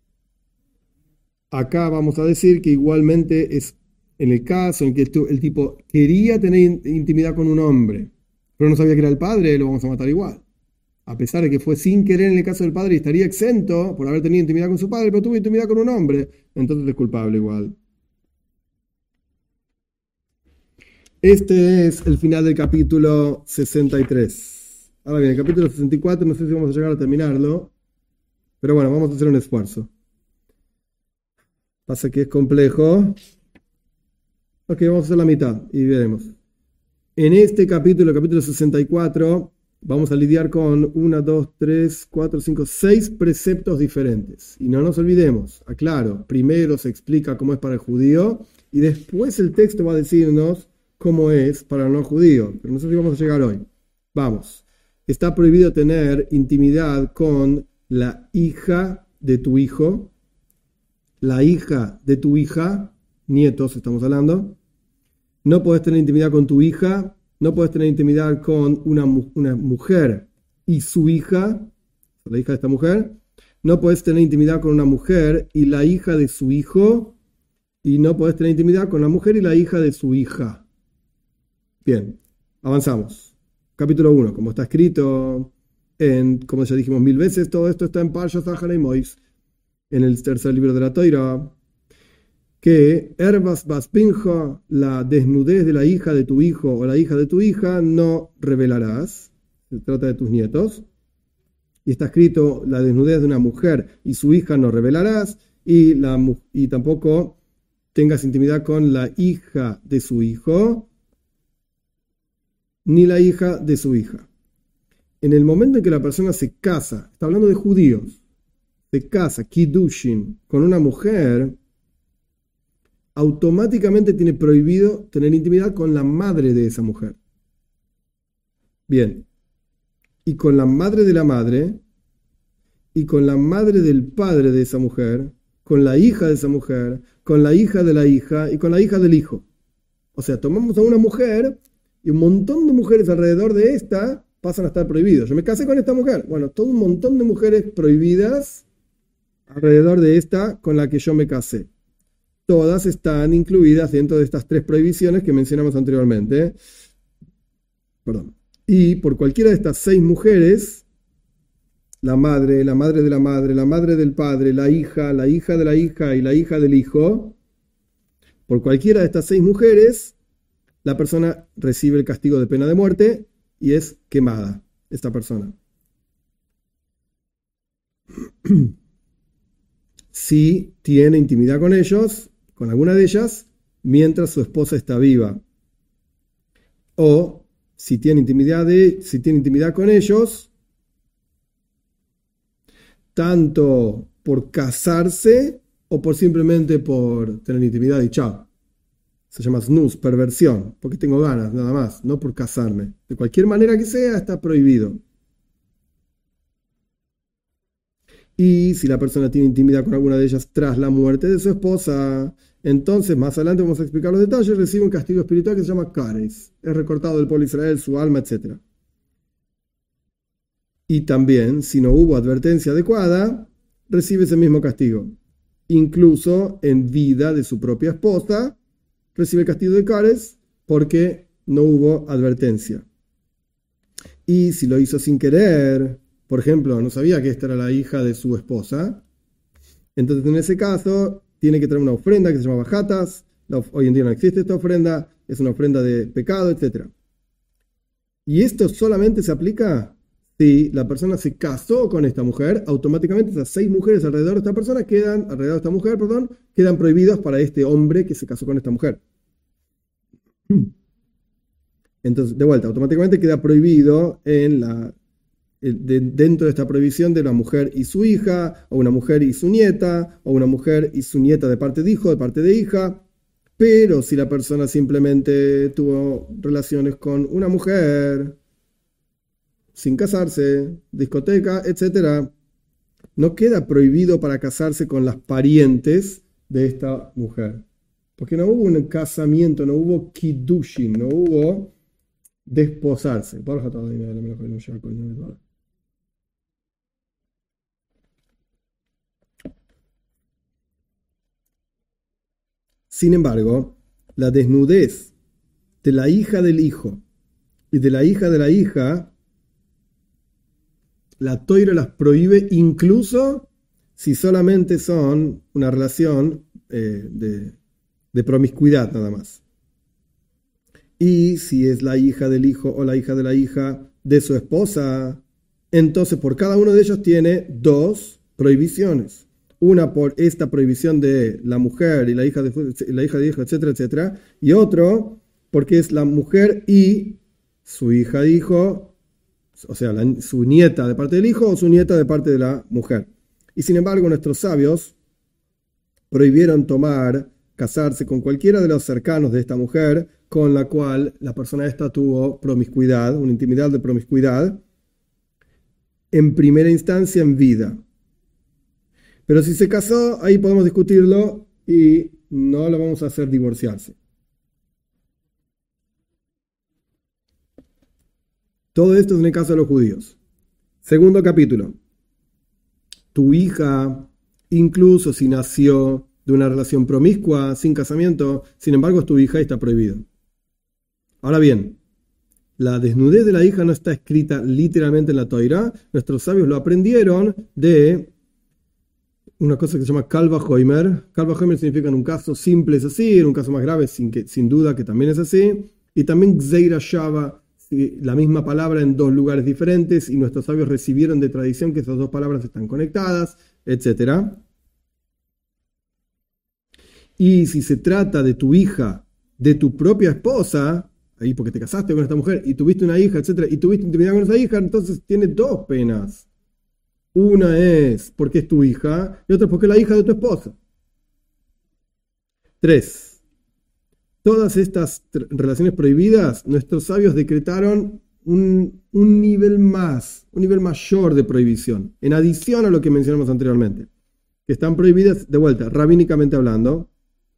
Speaker 1: acá vamos a decir que igualmente es en el caso en que el tipo quería tener intimidad con un hombre, pero no sabía que era el padre, lo vamos a matar igual. A pesar de que fue sin querer en el caso del padre y estaría exento por haber tenido intimidad con su padre, pero tuvo intimidad con un hombre, entonces es culpable igual. Este es el final del capítulo sesenta y tres. Ahora bien, el capítulo sesenta y cuatro no sé si vamos a llegar a terminarlo, pero bueno, vamos a hacer un esfuerzo. Pasa que es complejo Ok, vamos a hacer la mitad y veremos. En este capítulo, el capítulo sesenta y cuatro, vamos a lidiar con uno, dos, tres, cuatro, cinco, seis preceptos diferentes. Y no nos olvidemos, aclaro, primero se explica cómo es para el judío y después el texto va a decirnos cómo es para el no judío. Pero nosotros vamos a llegar hoy. Vamos. Está prohibido tener intimidad con la hija de tu hijo, la hija de tu hija, nietos estamos hablando. No puedes tener intimidad con tu hija, no puedes tener intimidad con una, una mujer y su hija, la hija de esta mujer. No puedes tener intimidad con una mujer y la hija de su hijo. Y no puedes tener intimidad con la mujer y la hija de su hija. Bien, avanzamos. Capítulo uno, como está escrito en, como ya dijimos mil veces, todo esto está en Parshas Zachar y Mois, en el tercer libro de la Torá, que Ervas Bas Pinja, la desnudez de la hija de tu hijo o la hija de tu hija, no revelarás. Se trata de tus nietos. Y está escrito la desnudez de una mujer y su hija no revelarás. Y, la, y tampoco tengas intimidad con la hija de su hijo ni la hija de su hija. En el momento en que la persona se casa, está hablando de judíos, se casa, Kiddushin, con una mujer, automáticamente tiene prohibido tener intimidad con la madre de esa mujer. Bien, y con la madre de la madre, y con la madre del padre de esa mujer, con la hija de esa mujer, con la hija de la hija y con la hija del hijo. O sea, tomamos a una mujer y un montón de mujeres alrededor de esta pasan a estar prohibidos. Yo me casé con esta mujer. Bueno, todo un montón de mujeres prohibidas alrededor de esta con la que yo me casé. Todas están incluidas dentro de estas tres prohibiciones que mencionamos anteriormente. Perdón. Y por cualquiera de estas seis mujeres, la madre, la madre de la madre, la madre del padre, la hija, la hija de la hija y la hija del hijo, por cualquiera de estas seis mujeres, la persona recibe el castigo de pena de muerte y es quemada, esta persona. Si tiene intimidad con ellos, con alguna de ellas, mientras su esposa está viva. O si tiene intimidad, de, si tiene intimidad con ellos, tanto por casarse o por simplemente por tener intimidad y chao. Se llama snus, perversión, porque tengo ganas, nada más, no por casarme. De cualquier manera que sea, está prohibido. Y si la persona tiene intimidad con alguna de ellas tras la muerte de su esposa, entonces más adelante vamos a explicar los detalles, recibe un castigo espiritual que se llama Kares. Es recortado del pueblo de Israel, su alma, etcétera. Y también, si no hubo advertencia adecuada, recibe ese mismo castigo. Incluso en vida de su propia esposa, recibe el castigo de Kares porque no hubo advertencia. Y si lo hizo sin querer, por ejemplo, no sabía que esta era la hija de su esposa, entonces en ese caso tiene que traer una ofrenda que se llama bajatas. Hoy en día no existe esta ofrenda, es una ofrenda de pecado, etcétera. Y esto solamente se aplica si la persona se casó con esta mujer. Automáticamente esas seis mujeres alrededor de esta persona quedan, alrededor de esta mujer, perdón, quedan prohibidas para este hombre que se casó con esta mujer. Entonces, de vuelta, automáticamente queda prohibido en la, de, dentro de esta prohibición de una mujer y su hija, o una mujer y su nieta, o una mujer y su nieta de parte de hijo, de parte de hija. Pero si la persona simplemente tuvo relaciones con una mujer sin casarse, discoteca, etcétera, no queda prohibido para casarse con las parientes de esta mujer. Porque no hubo un casamiento, no hubo kiddushin, no hubo desposarse. Sin embargo, la desnudez de la hija del hijo y de la hija de la hija, la Toira las prohíbe incluso si solamente son una relación eh, de, de promiscuidad nada más. Y si es la hija del hijo o la hija de la hija de su esposa, entonces por cada uno de ellos tiene dos prohibiciones. una por esta prohibición de la mujer y la hija de la hija de hijo, etcétera, etcétera, y otro porque es la mujer y su hija de hijo, o sea, la, su nieta de parte del hijo o su nieta de parte de la mujer. Y sin embargo, nuestros sabios prohibieron tomar, casarse con cualquiera de los cercanos de esta mujer con la cual la persona esta tuvo promiscuidad, una intimidad de promiscuidad, en primera instancia en vida. Pero si se casó, ahí podemos discutirlo y no lo vamos a hacer divorciarse. Todo esto es en el caso de los judíos. Segundo capítulo. Tu hija, incluso si nació de una relación promiscua, sin casamiento, sin embargo es tu hija y está prohibido. Ahora bien, la desnudez de la hija no está escrita literalmente en la Torá. Nuestros sabios lo aprendieron de una cosa que se llama Kal Vachomer. Kal Vachomer significa en un caso simple es así, en un caso más grave sin, que, sin duda que también es así. Y también Gzeira Shava, la misma palabra en dos lugares diferentes, y nuestros sabios recibieron de tradición que esas dos palabras están conectadas, etcétera. Y si se trata de tu hija, de tu propia esposa, ahí porque te casaste con esta mujer y tuviste una hija, etcétera, y tuviste intimidad con esa hija, entonces tiene dos penas. Una es porque es tu hija y otra es porque es la hija de tu esposa. Tres. Todas estas relaciones prohibidas, nuestros sabios decretaron un, un nivel más, un nivel mayor de prohibición, en adición a lo que mencionamos anteriormente, que están prohibidas, de vuelta, rabínicamente hablando,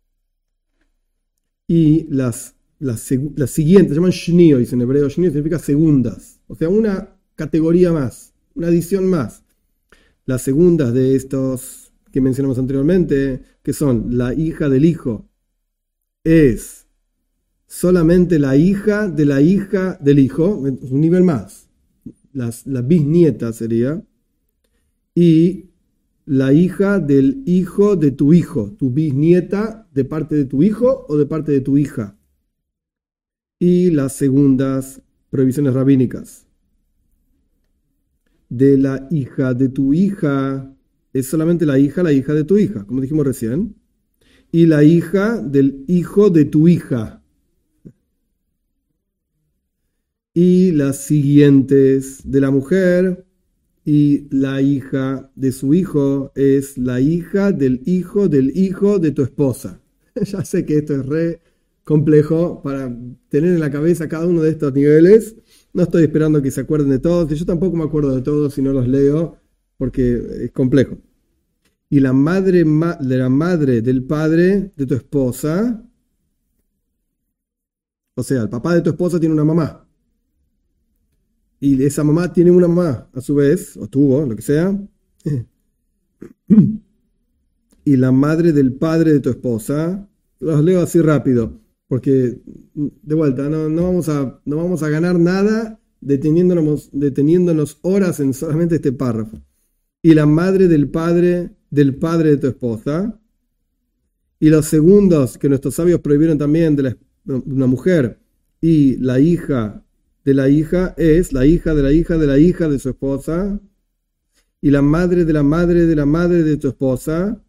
Speaker 1: y las, las, las siguientes, se llaman shnio, dice en hebreo, shnio significa segundas, o sea, una categoría más, una adición más. Las segundas de estos que mencionamos anteriormente, que son la hija del hijo, es solamente la hija de la hija del hijo, un nivel más. Las, la bisnieta sería, y la hija del hijo de tu hijo, tu bisnieta de parte de tu hijo o de parte de tu hija. Y las segundas prohibiciones rabínicas. De la hija de tu hija es solamente la hija, la hija de tu hija, como dijimos recién. Y la hija del hijo de tu hija. Y las siguientes de la mujer y la hija de su hijo es la hija del hijo del hijo de tu esposa. Ya sé que esto es re complejo para tener en la cabeza cada uno de estos niveles. No estoy esperando que se acuerden de todos. Yo tampoco me acuerdo de todos si no los leo porque es complejo. Y la madre de la madre del padre de tu esposa, o sea, el papá de tu esposa tiene una mamá. Y esa mamá tiene una mamá, a su vez, o tuvo, lo que sea. Y la madre del padre de tu esposa, los leo así rápido, porque, de vuelta, no, no, vamos, a, no vamos a ganar nada deteniéndonos, deteniéndonos horas en solamente este párrafo. Y la madre del padre del padre de tu esposa. Y los segundos que nuestros sabios prohibieron también de la, una mujer y la hija de la hija es la hija de la hija de la hija de su esposa, y la madre de la madre de la madre de tu esposa.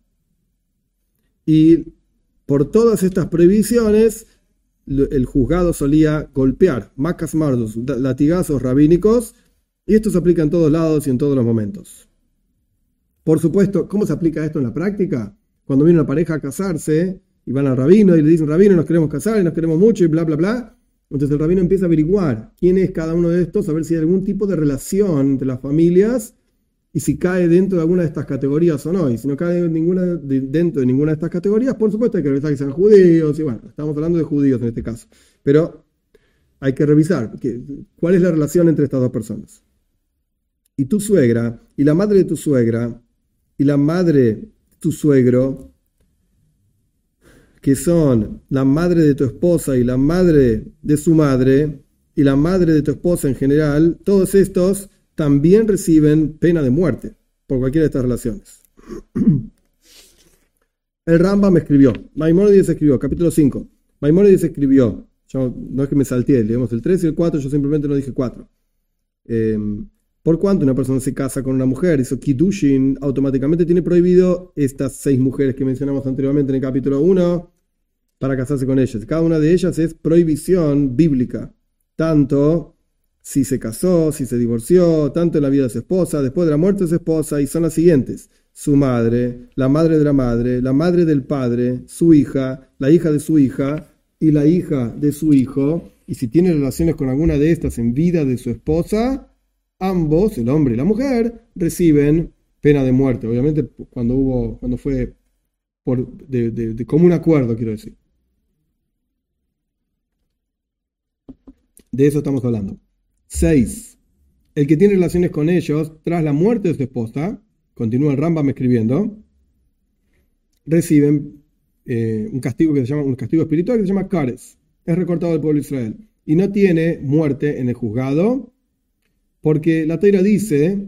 Speaker 1: Y por todas estas prohibiciones el juzgado solía golpear, macas mardos, latigazos rabínicos, y esto se aplica en todos lados y en todos los momentos. Por supuesto, ¿cómo se aplica esto en la práctica? Cuando viene una pareja a casarse y van al rabino y le dicen: rabino, nos queremos casar y nos queremos mucho y bla bla bla. Entonces el rabino empieza a averiguar quién es cada uno de estos, a ver si hay algún tipo de relación entre las familias y si cae dentro de alguna de estas categorías o no. Y si no cae ninguna de, dentro de ninguna de estas categorías, por supuesto hay que revisar que sean judíos. Y bueno, estamos hablando de judíos en este caso. Pero hay que revisar que, cuál es la relación entre estas dos personas. Y tu suegra, y la madre de tu suegra, y la madre de tu suegro, que son la madre de tu esposa y la madre de su madre, y la madre de tu esposa en general, todos estos también reciben pena de muerte por cualquiera de estas relaciones. El Rambam escribió, Maimónides escribió, capítulo cinco. Maimónides escribió, yo, no es que me salteé, leemos el tres y el cuatro, yo simplemente no dije cuatro. Eh, Por cuanto una persona se casa con una mujer, hizo Kiddushin, automáticamente tiene prohibido estas seis mujeres que mencionamos anteriormente en el capítulo uno para casarse con ellas. Cada una de ellas es prohibición bíblica, tanto si se casó, si se divorció, tanto en la vida de su esposa, después de la muerte de su esposa, y son las siguientes: su madre, la madre de la madre, la madre del padre, su hija, la hija de su hija y la hija de su hijo. Y si tiene relaciones con alguna de estas en vida de su esposa, ambos, el hombre y la mujer, reciben pena de muerte. Obviamente cuando hubo, cuando fue por, de, de, de común acuerdo, quiero decir. De eso estamos hablando. seis. El que tiene relaciones con ellos tras la muerte de su esposa, continúa el Rambam escribiendo, reciben eh, un castigo que se llama un castigo espiritual que se llama Kares. Es recortado del pueblo de Israel. Y no tiene muerte en el juzgado, porque la Torá dice,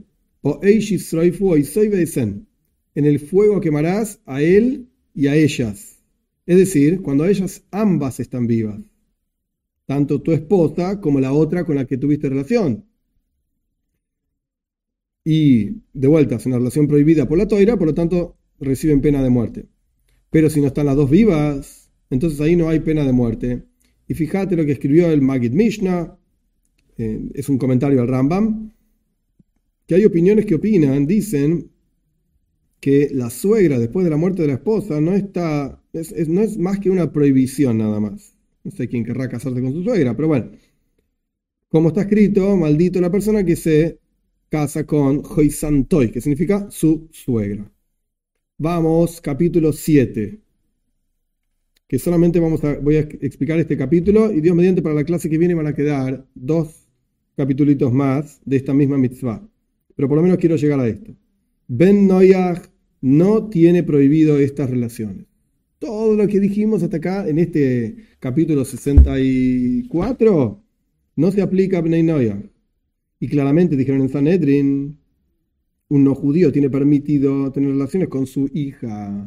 Speaker 1: en el fuego quemarás a él y a ellas. Es decir, cuando ellas ambas están vivas, tanto tu esposa como la otra con la que tuviste relación. Y de vuelta, es una relación prohibida por la Torá, por lo tanto reciben pena de muerte. Pero si no están las dos vivas, entonces ahí no hay pena de muerte. Y fíjate lo que escribió el Magid Mishnah, eh, es un comentario al Rambam, que hay opiniones que opinan, dicen que la suegra después de la muerte de la esposa no, está, es, es, no es más que una prohibición nada más. No sé quién querrá casarse con su suegra, pero bueno. Como está escrito, maldito la persona que se casa con Hoisantoy, que significa su suegra. Vamos, capítulo siete. Que solamente vamos a, voy a explicar este capítulo, y Dios mediante para la clase que viene van a quedar dos capítulos más de esta misma mitzvah. Pero por lo menos quiero llegar a esto. Ben Noyaj no tiene prohibido estas relaciones. Todo lo que dijimos hasta acá en este capítulo sesenta y cuatro no se aplica a Bnei Noyaj. Y claramente dijeron en Sanedrin, un no judío tiene permitido tener relaciones con su hija.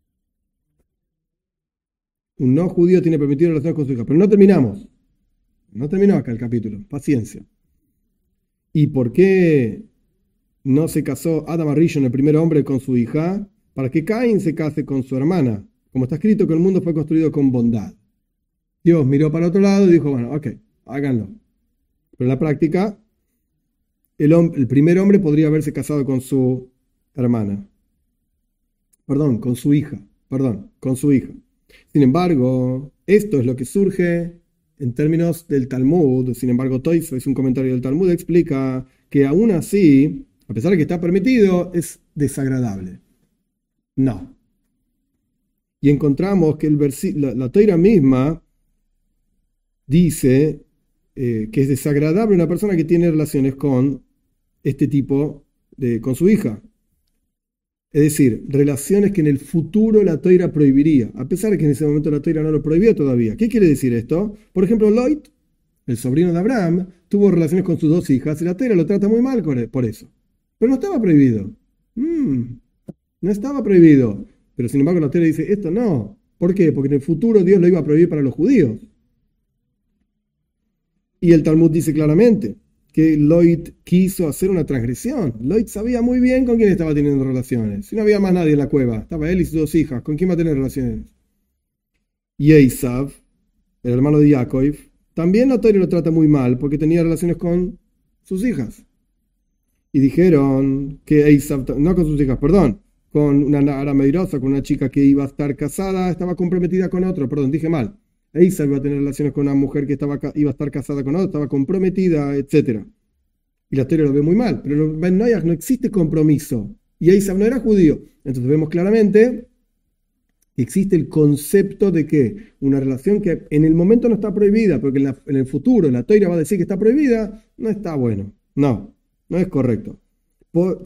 Speaker 1: Un no judío tiene permitido relaciones con su hija. Pero no terminamos. No terminó acá el capítulo. Paciencia. ¿Y por qué no se casó Adam Arishon, el primer hombre, con su hija? Para que Caín se case con su hermana. Como está escrito que el mundo fue construido con bondad. Dios miró para otro lado y dijo, bueno, ok, háganlo. Pero en la práctica, el, hombre, el primer hombre podría haberse casado con su hermana. Perdón, con su hija. Perdón, con su hija. Sin embargo, esto es lo que surge en términos del Talmud. Sin embargo, Toisva, es un comentario del Talmud, explica que aún así, a pesar de que está permitido, es desagradable. No. Y encontramos que el versi- la, la Torá misma dice eh, que es desagradable una persona que tiene relaciones con este tipo de, con su hija. Es decir, relaciones que en el futuro la Torá prohibiría, a pesar de que en ese momento la Torá no lo prohibió todavía. ¿Qué quiere decir esto? Por ejemplo, Lot, el sobrino de Abraham, tuvo relaciones con sus dos hijas y la Torá lo trata muy mal por eso. Pero no estaba prohibido. Mm, no estaba prohibido. Pero sin embargo la Torá dice, esto no. ¿Por qué? Porque en el futuro Dios lo iba a prohibir para los judíos. Y el Talmud dice claramente que Lot quiso hacer una transgresión. Lot sabía muy bien con quién estaba teniendo relaciones. Si no había más nadie en la cueva, estaba él y sus dos hijas. ¿Con quién va a tener relaciones? Y Esav, el hermano de Jacob, también la Torá lo trata muy mal porque tenía relaciones con sus hijas. Y dijeron que Esav, no con sus hijas, perdón, con una nara meirosa, con una chica que iba a estar casada, estaba comprometida con otro, perdón, dije mal. Esav iba a tener relaciones con una mujer que estaba, iba a estar casada con otro, estaba comprometida, etcétera. Y la Torá lo ve muy mal, pero en Ben Noyaj no existe compromiso. Y Esav no era judío. Entonces vemos claramente que existe el concepto de que una relación que en el momento no está prohibida, porque en, la, en el futuro la Torá va a decir que está prohibida, no está bueno. No, no es correcto. Por...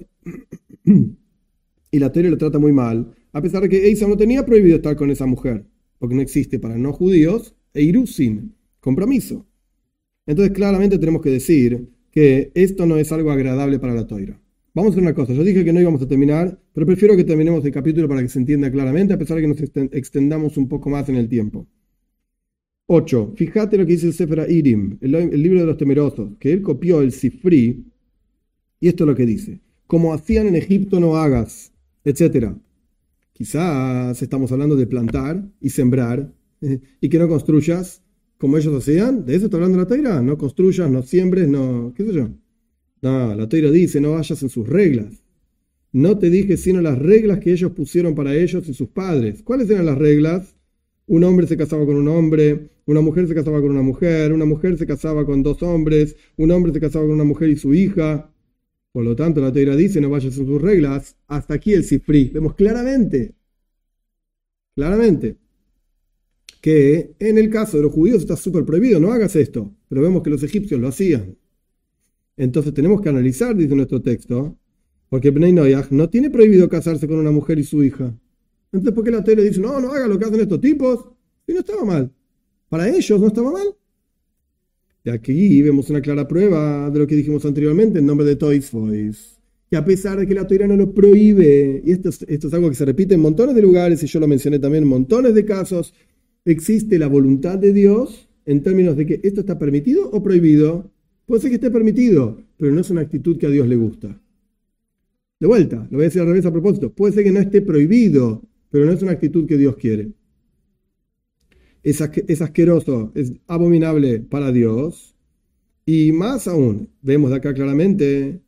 Speaker 1: y la Torá lo trata muy mal, a pesar de que Esav no tenía prohibido estar con esa mujer, porque no existe para no judíos eirusin, compromiso. Entonces claramente tenemos que decir que esto no es algo agradable para la Torá. Vamos a hacer una cosa, yo dije que no íbamos a terminar, pero prefiero que terminemos el capítulo para que se entienda claramente, a pesar de que nos extendamos un poco más en el tiempo. ocho. Fíjate lo que dice el Sefer Irim, el, el libro de los temerosos, que él copió el Sifri Y esto es lo que dice. Como hacían en Egipto no hagas, etcétera. Quizás estamos hablando de plantar y sembrar y que no construyas como ellos hacían. ¿De eso está hablando la Torá? No construyas, no siembres, no... ¿Qué sé yo? No, la Torá dice, no vayas en sus reglas. No te dije sino las reglas que ellos pusieron para ellos y sus padres. ¿Cuáles eran las reglas? Un hombre se casaba con un hombre, una mujer se casaba con una mujer, una mujer se casaba con dos hombres, un hombre se casaba con una mujer y su hija. Por lo tanto, la Torá dice, no vayas en sus reglas. Hasta aquí el Sifri. Vemos claramente, claramente, que en el caso de los judíos está súper prohibido, no hagas esto. Pero vemos que los egipcios lo hacían. Entonces tenemos que analizar, dice nuestro texto, porque Bnei Noach no tiene prohibido casarse con una mujer y su hija. Entonces, ¿por qué la Torá dice, no, no haga lo que hacen estos tipos? Y no estaba mal. Para ellos no estaba mal. De aquí vemos una clara prueba de lo que dijimos anteriormente en nombre de Toisfois. Que a pesar de que la Torá no lo prohíbe, y esto es, esto es algo que se repite en montones de lugares, y yo lo mencioné también en montones de casos, existe la voluntad de Dios en términos de que esto está permitido o prohibido. Puede ser que esté permitido, pero no es una actitud que a Dios le gusta. De vuelta, lo voy a decir al revés a propósito. Puede ser que no esté prohibido, pero no es una actitud que Dios quiere. Es, es asqueroso, es abominable para Dios. Y más aún, vemos de acá claramente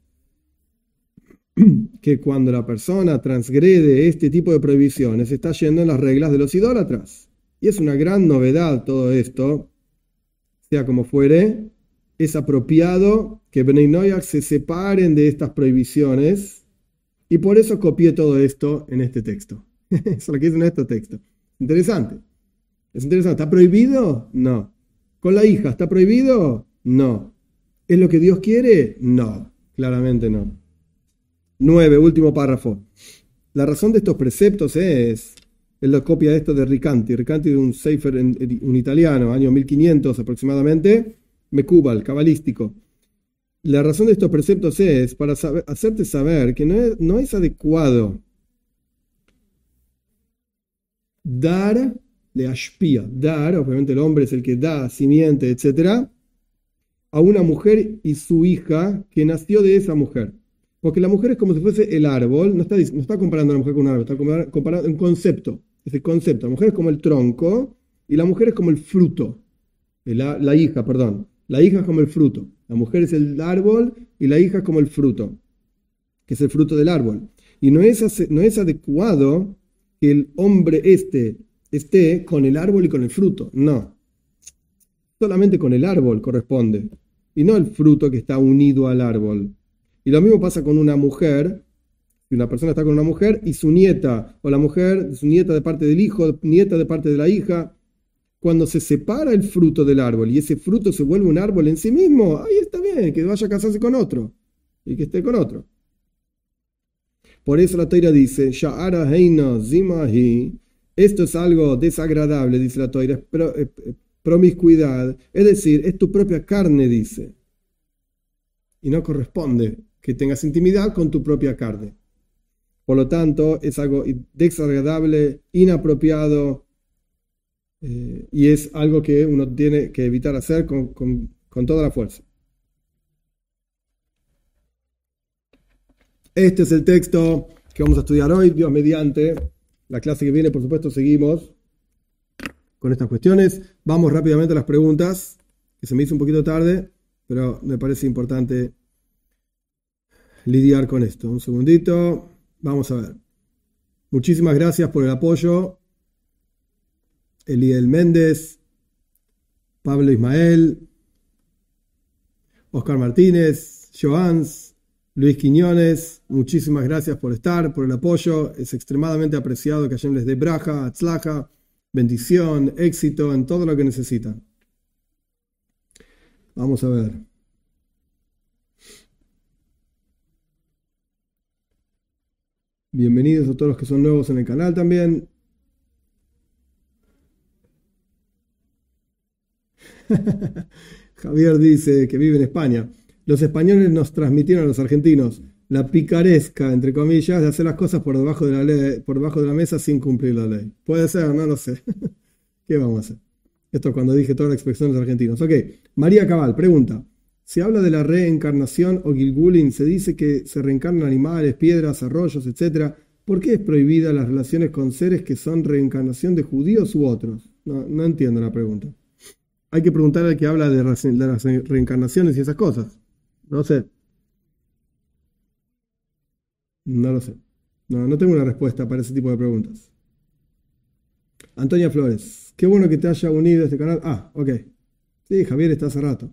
Speaker 1: que cuando la persona transgrede este tipo de prohibiciones, está yendo en las reglas de los idólatras. Y es una gran novedad todo esto. Sea como fuere, es apropiado que Bnei Noach se separen de estas prohibiciones. Y por eso copié todo esto en este texto. Eso es lo que dice en este texto. Interesante. ¿Es interesante? ¿Está prohibido? No. ¿Con la hija está prohibido? No. ¿Es lo que Dios quiere? No. Claramente no. Nueve, último párrafo. La razón de estos preceptos es, él lo copia esto de Ricanti. Ricanti de un sefer, un italiano, año mil quinientos aproximadamente, Mekubal, cabalístico. La razón de estos preceptos es para saber, hacerte saber que no es, no es adecuado dar, le ashpia, dar, obviamente el hombre es el que da, simiente, etcétera, a una mujer y su hija que nació de esa mujer. Porque la mujer es como si fuese el árbol, no está, no está comparando a la mujer con un árbol, está comparando un concepto. Es el concepto. La mujer es como el tronco y la mujer es como el fruto. La, la hija, perdón. La hija es como el fruto. La mujer es el árbol y la hija es como el fruto, que es el fruto del árbol. Y no es, no es adecuado que el hombre este esté con el árbol y con el fruto. No. Solamente con el árbol corresponde. Y no el fruto que está unido al árbol. Y lo mismo pasa con una mujer. Si una persona está con una mujer y su nieta, o la mujer, su nieta de parte del hijo, nieta de parte de la hija, cuando se separa el fruto del árbol y ese fruto se vuelve un árbol en sí mismo, ahí está bien, que vaya a casarse con otro y que esté con otro. Por eso la Torá dice, Sha'ara heina zimahi, esto es algo desagradable, dice la Torá, es promiscuidad, es decir, es tu propia carne, dice. Y no corresponde que tengas intimidad con tu propia carne. Por lo tanto, es algo desagradable, inapropiado, eh, y es algo que uno tiene que evitar hacer con, con, con toda la fuerza. Este es el texto que vamos a estudiar hoy, Dios mediante. La clase que viene, por supuesto, seguimos con estas cuestiones. Vamos rápidamente a las preguntas, que se me hizo un poquito tarde, pero me parece importante lidiar con esto. Un segundito. Vamos a ver. Muchísimas gracias por el apoyo. Eliel Méndez, Pablo Ismael, Oscar Martínez, Joans, Luis Quiñones, muchísimas gracias por estar, por el apoyo. Es extremadamente apreciado que Hashem les dé braja, atzlaja, bendición, éxito en todo lo que necesitan. Vamos a ver. Bienvenidos a todos los que son nuevos en el canal también. Javier dice que vive en España. Los españoles nos transmitieron a los argentinos la picaresca, entre comillas, de hacer las cosas por debajo de la ley, por debajo de la mesa sin cumplir la ley. Puede ser, no lo sé. ¿Qué vamos a hacer? Esto cuando dije todas las expresiones argentinas. Ok, María Cabal pregunta: se habla de la reencarnación o Gilgulin, se dice que se reencarnan animales, piedras, arroyos, etcétera. ¿Por qué es prohibida las relaciones con seres que son reencarnación de judíos u otros? No, no entiendo la pregunta. Hay que preguntar al que habla de las reencarnaciones y esas cosas. No sé. No lo sé. No, no tengo una respuesta para ese tipo de preguntas. Antonia Flores. Qué bueno que te haya unido a este canal. Ah, ok. Sí, Javier está hace rato.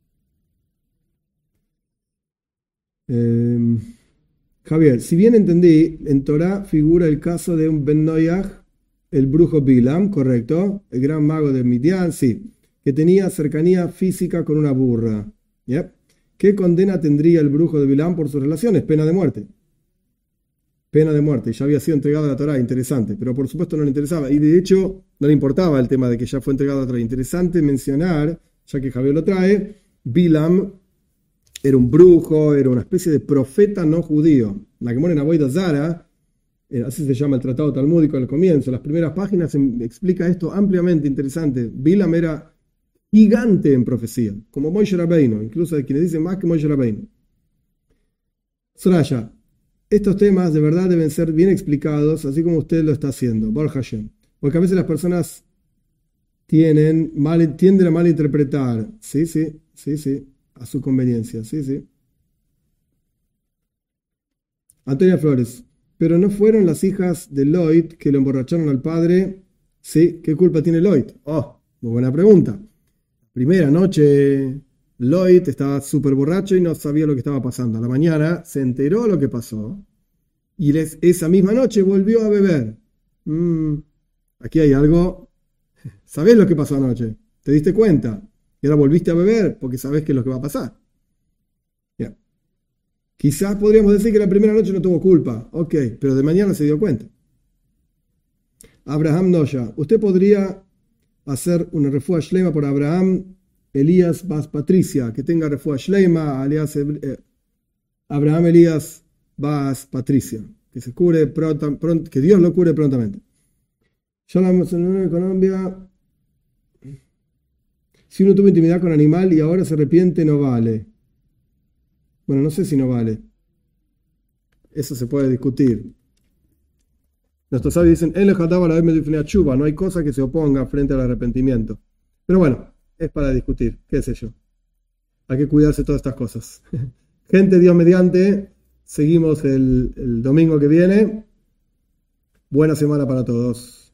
Speaker 1: Eh, Javier, si bien entendí, en Torah figura el caso de un Ben Noyaj, el brujo Bilam, correcto, el gran mago de Midian, sí, que tenía cercanía física con una burra. ¿Yep? ¿Qué condena tendría el brujo de Bilam por sus relaciones? Pena de muerte. Pena de muerte. Ya había sido entregado a la Torah, interesante, pero por supuesto no le interesaba. Y de hecho no le importaba el tema de que ya fue entregado a la Torah. Interesante mencionar, ya que Javier lo trae, Bilam era un brujo, era una especie de profeta no judío. La Gemara en Avodah Zara, así se llama el tratado talmúdico al comienzo, las primeras páginas explica esto ampliamente, interesante. Bilam era gigante en profecía, como Moshe Rabbeinu, incluso hay quienes dicen más que Moshe Rabbeinu. Soraya, estos temas de verdad deben ser bien explicados, así como usted lo está haciendo, Baruch Hashem, porque a veces las personas tienen mal, tienden a malinterpretar, sí, sí, sí, sí, a su conveniencia, sí, sí. Antonia Flores, pero no fueron las hijas de Lloyd que lo emborracharon al padre. Sí, ¿qué culpa tiene Lloyd? Oh, muy buena pregunta. Primera noche, Lloyd estaba súper borracho y no sabía lo que estaba pasando. A la mañana se enteró lo que pasó y les, esa misma noche volvió a beber. Mm, aquí hay algo. ¿Sabés lo que pasó anoche? ¿Te diste cuenta? Y ahora volviste a beber porque sabés qué es lo que va a pasar. Yeah. Quizás podríamos decir que la primera noche no tuvo culpa. Ok, pero de mañana se dio cuenta. Abraham Noya, usted podría hacer una refuá shlema por Abraham Elías Bas Patricia, que tenga refuá shlema, alias eh, Abraham Elías Bas Patricia, que se cure pronto, pronto, que Dios lo cure prontamente. Ya hablamos en Colombia. Si uno tuvo intimidad con animal y ahora se arrepiente, no vale. Bueno, no sé si no vale. Eso se puede discutir. Nuestros sabios dicen, no hay cosa que se oponga frente al arrepentimiento. Pero bueno, es para discutir, qué sé yo. Hay que cuidarse de todas estas cosas. Gente, Dios mediante, seguimos el, el domingo que viene. Buena semana para todos.